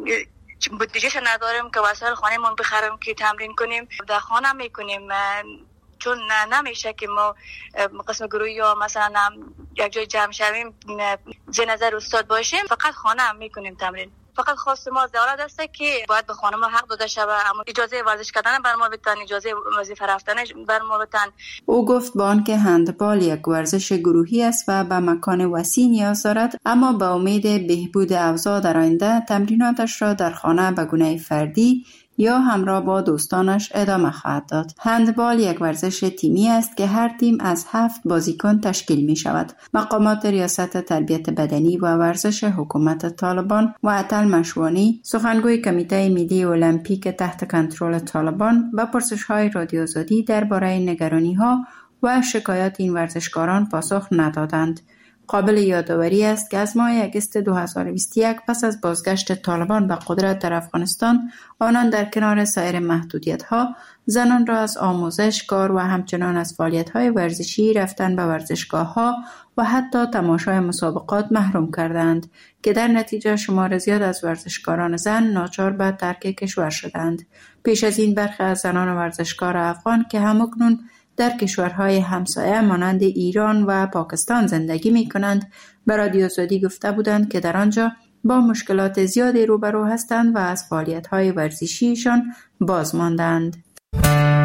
بودجهش نداریم که وسایل خانه من بخریم که تمرین کنیم، در خانه میکنیم چون نمیشه که ما قسم گروهی یا مثلا یک جای جمع شویم زیر نظر استاد باشیم، فقط خانه هم میکنیم تمرین. فقط خواست ما از دولت است که باید به خانم حق داده شود، اما اجازه ورزش کردن بر ما بدن، اجازه وظیفه رفتن بر ما بدن. او گفت با آنکه هندبال یک ورزش گروهی است و به مکان وسیع نیاز دارد، اما با امید بهبود اوضاع در آینده تمریناتش را در خانه به گونه فردی یا همراه با دوستانش ادامه خواهد داد. هندبال یک ورزش تیمی است که هر تیم از هفت بازیکن تشکیل می شود. مقامات ریاست تربیت بدنی و ورزش حکومت طالبان و عطل مشوانی، سخنگوی کمیته ملی المپیک تحت کنترل طالبان، به پرسش‌های رادیو آزادی درباره نگرانی‌ها و شکایات این ورزشکاران پاسخ ندادند. قابل یادآوری است که از ماه اگست دو هزار و بیست و یک پس از بازگشت طالبان به قدرت در افغانستان، آنان در کنار سایر محدودیت‌ها زنان را از آموزش، کار و همچنان از فعالیت‌های ورزشی، رفتن به ورزشگاه‌ها و حتی تماشای مسابقات محروم کردند که در نتیجه شمار زیاد از ورزشکاران زن ناچار به ترک کشور شدند. پیش از این برخی از زنان ورزشکار افغان که همکنون در کشورهای همسایه مانند ایران و پاکستان زندگی می کنند به رادیو آزادی گفته بودند که در آنجا با مشکلات زیادی روبرو هستند و از فعالیت‌های ورزشیشان باز ماندند.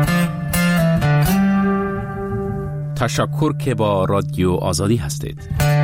تشکر که با رادیو آزادی هستید.